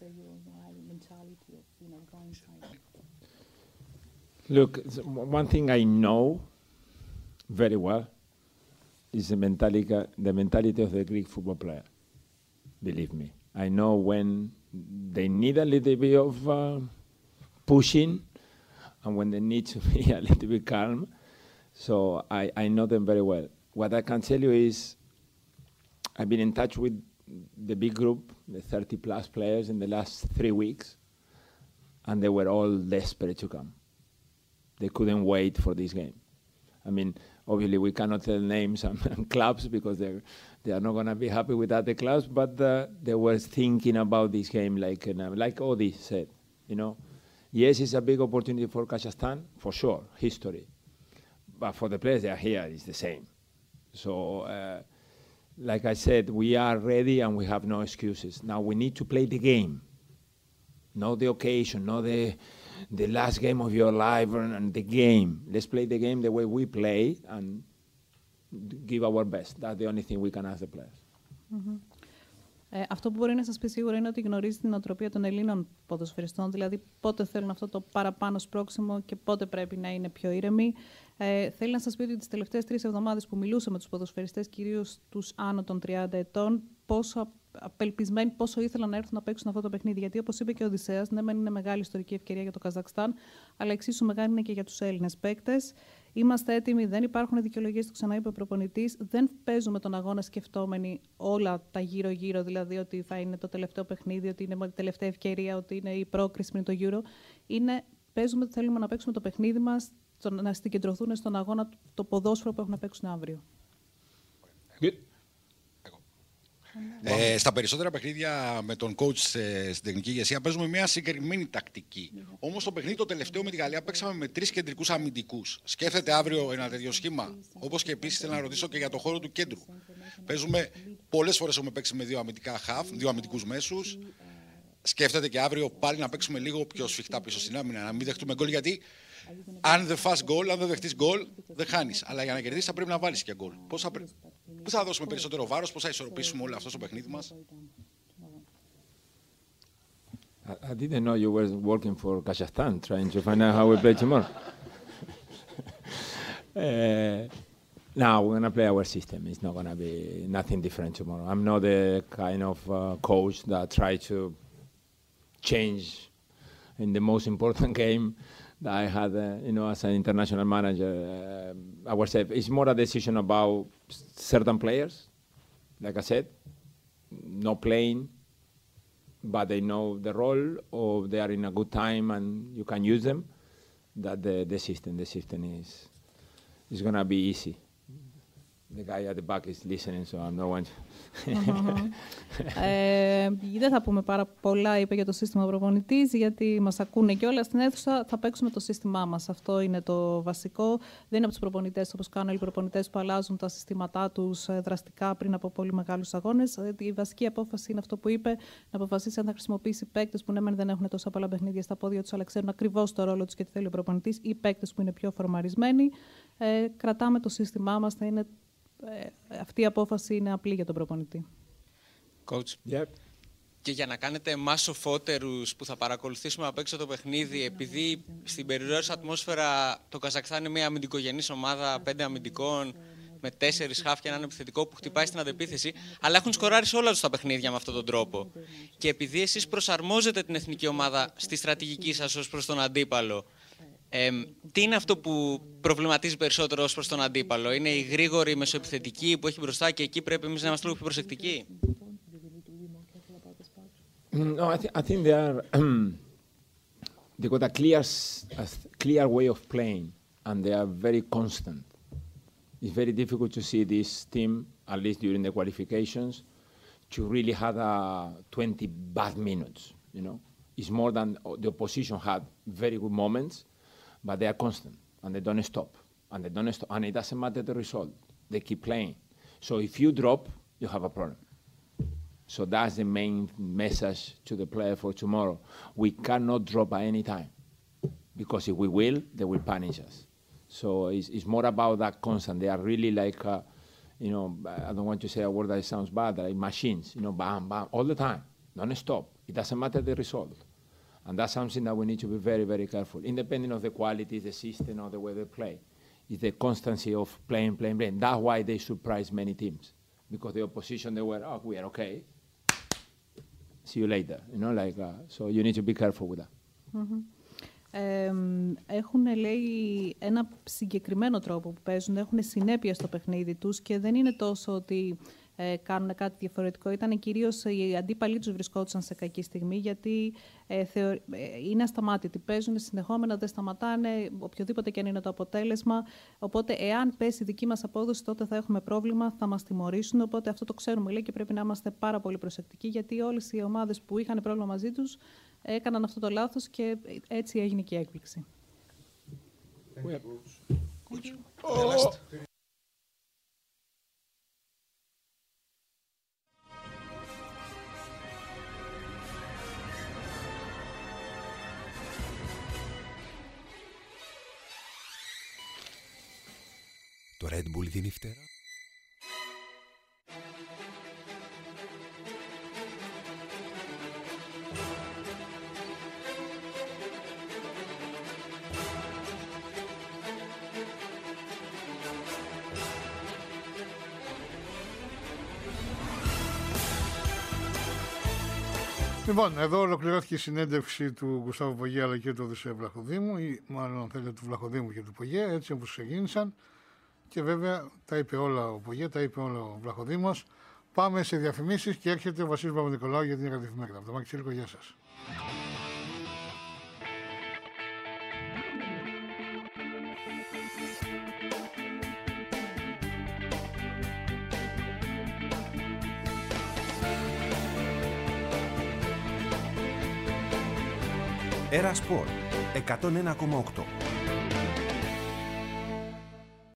Look, one thing I know very well is the mentality, the mentality of the Greek football player. Believe me. I know when they need a little bit of uh, pushing and when they need to be a little bit calm. So I, I know them very well. What I can tell you is I've been in touch with the big group, the thirty plus players in the last three weeks, and they were all desperate to come. They couldn't wait for this game. I mean, obviously we cannot tell names and, and clubs because they're, they are not going to be happy with other clubs, but uh, they were thinking about this game like, uh, like Odi said, you know. Yes, it's a big opportunity for Kazakhstan, for sure, history. But for the players that are here, it's the same. So, uh, like I said, we are ready and we have no excuses. Now we need to play the game, not the occasion, not the the last game of your life, and, and the game. Let's play the game the way we play and give our best. That's the only thing we can ask the players. Mm-hmm. Ε, αυτό που μπορεί να σας πει σίγουρα είναι ότι γνωρίζει την οτροπία των Ελλήνων ποδοσφαιριστών, δηλαδή πότε θέλουν αυτό το παραπάνω σπρώξιμο και πότε πρέπει να είναι πιο ήρεμοι. Ε, θέλει να σας πει ότι τις τελευταίες τρεις εβδομάδες που μιλούσα με τους ποδοσφαιριστές, κυρίως τους άνω των τριάντα ετών, πόσο απελπισμένοι, πόσο ήθελαν να έρθουν να παίξουν αυτό το παιχνίδι. Γιατί, όπως είπε και ο Οδυσσέας, ναι, μεν είναι μεγάλη ιστορική ευκαιρία για το Καζακστάν, αλλά εξίσου μεγάλη είναι και για τους Έλληνες παίκτες. Είμαστε έτοιμοι, δεν υπάρχουν δικαιολογίες, το ξαναείπε ο προπονητής. Δεν παίζουμε τον αγώνα σκεφτόμενοι όλα τα γύρω-γύρω, δηλαδή ότι θα είναι το τελευταίο παιχνίδι, ότι είναι η τελευταία ευκαιρία, ότι είναι η πρόκριση πριν το Euro. Είναι, παίζουμε, θέλουμε να παίξουμε το παιχνίδι μας, να συγκεντρωθούν στον αγώνα το ποδόσφαιρο που έχουν να παίξουν αύριο. Good. Ε, στα περισσότερα παιχνίδια με τον coach ε, στην τεχνική ηγεσία παίζουμε μια συγκεκριμένη τακτική. Όμως το παιχνίδι το τελευταίο με τη Γαλλία παίξαμε με τρεις κεντρικούς αμυντικούς. Σκέφτεται αύριο ένα τέτοιο σχήμα. Όπως και επίσης θέλω να ρωτήσω και για το χώρο του κέντρου. Παίζουμε, πολλές φορές έχουμε παίξει με δύο αμυντικά half, δύο αμυντικούς μέσους. Σκέφτεται και αύριο πάλι να παίξουμε λίγο πιο σφιχτά πίσω στην άμυνα, να μην δεχτούμε γκολ, γιατί αν δεν φας γκολ, αν δεν δεχτείς γκολ, δεν χάνεις. Αλλά για να κερδίσεις θα πρέπει να βάλεις και γκολ. Πώς θα, πρέ... πώς θα δώσουμε περισσότερο βάρος, πώς θα ισορροπήσουμε όλο αυτό στο παιχνίδι μας. I didn't know you were working for Kazakhstan, trying to find out how we play tomorrow. uh, Now we're gonna play our system. It's not gonna be nothing different tomorrow. I'm not the kind of uh, coach that try to change in the most important game that I had, uh, you know, as an international manager. Uh, ourselves. It's more a decision about certain players, like I said, not playing, but they know the role, or they are in a good time and you can use them. That the, the system, the system is is gonna be easy. The guy at the back is listening, so I'm not one. ε, δεν θα πούμε πάρα πολλά, είπε για το σύστημα προπονητής, γιατί μας ακούνε κιόλας στην αίθουσα. Θα παίξουμε το σύστημά μας. Αυτό είναι το βασικό. Δεν είναι από τους προπονητές, όπως κάνουν οι προπονητές που αλλάζουν τα συστήματά τους δραστικά πριν από πολύ μεγάλους αγώνες. Η βασική απόφαση είναι αυτό που είπε, να αποφασίσει αν θα χρησιμοποιήσει παίκτες που ναι, δεν έχουν τόσα πολλά παιχνίδια στα πόδια τους, αλλά ξέρουν ακριβώς το ρόλο τους και τι θέλει ο προπονητής, ή παίκτες που είναι πιο φορμαρισμένοι. Ε, κρατάμε το σύστημά μας. Θα είναι Ε, αυτή η απόφαση είναι απλή για τον προπονητή. Coach. Yep. Και για να κάνετε εμάς σοφότερους που θα παρακολουθήσουμε απ' έξω το παιχνίδι, επειδή στην περιραίωσα ατμόσφαιρα το Καζακστάν είναι μια αμυντικογενής ομάδα πέντε αμυντικών, με τέσσερις χαφ και έναν επιθετικό που χτυπάει στην αντεπίθεση, αλλά έχουν σκοράρει σε όλα τους τα παιχνίδια με αυτόν τον τρόπο. Και επειδή εσείς προσαρμόζετε την εθνική ομάδα στη στρατηγική σας ως προς τον αντίπαλο, Ε, τι είναι αυτό που προβληματίζει περισσότερο ως προς τον αντίπαλο? Είναι η γρήγορη μεσοεπιθετική που έχει μπροστά και εκεί πρέπει εμείς να είμαστε λίγο πιο προσεκτικοί? No, I, th- I think they are. They got a clear, a clear way of playing, and they are very constant. It's very difficult to see this team, at least during the qualifications, to really have a twenty bad minutes. You know, it's more than the opposition had very good moments. But they are constant, and they don't stop, and they don't stop, and it doesn't matter the result. They keep playing. So if you drop, you have a problem. So that's the main message to the player for tomorrow. We cannot drop at any time, because if we will, they will punish us. So it's, it's more about that constant. They are really like, uh, you know, I don't want to say a word that sounds bad, like machines, you know, bam, bam, all the time, don't stop. It doesn't matter the result. And that's something that we need to be very, very careful. Independent of the quality, the system, or the way they play, is the constancy of playing, playing, playing. That's why they surprise many teams, because the opposition they were, oh, we are okay. See you later, you know, like uh, so. You need to be careful with that. Mm-hmm. Ε, έχουν, λέει, ένα συγκεκριμένο τρόπο που παίζουν, έχουν συνέπεια στο παιχνίδι τους και δεν είναι τόσο ότι ε, κάνουν κάτι διαφορετικό. Ήταν κυρίως οι αντίπαλοι τους βρισκόντουσαν σε κακή στιγμή, γιατί ε, θεω... ε, είναι ασταμάτητοι. Παίζουν συνεχόμενα, δεν σταματάνε, οποιοδήποτε και αν είναι το αποτέλεσμα. Οπότε, εάν πέσει η δική μας απόδοση, τότε θα έχουμε πρόβλημα, θα μας τιμωρήσουν. Οπότε, αυτό το ξέρουμε, λέει, και πρέπει να είμαστε πάρα πολύ προσεκτικοί, γιατί όλες οι ομάδες που είχαν πρόβλημα μαζί τους έκαναν αυτό το λάθος και έτσι έγινε και η έκπληξη. Το Red Bull δίνει φτερά. Λοιπόν, εδώ ολοκληρώθηκε η συνέντευξη του Γκουστάβο Πογέ αλλά και του Οδυσσέα Βλαχοδήμου, ή μάλλον θέλετε του Βλαχοδήμου και του Πογέ, έτσι όπως ξεκίνησαν. Και βέβαια τα είπε όλα ο Πογέ, τα είπε όλα ο Βλαχοδήμος. Πάμε σε διαφημίσεις και έρχεται ο Βασίλης Παπα-Νικολάου για την Εραδεφημερίδα. Από το Μάκη Τσίλικο, γεια σας. Era Sport εκατόν ένα κόμμα οκτώ.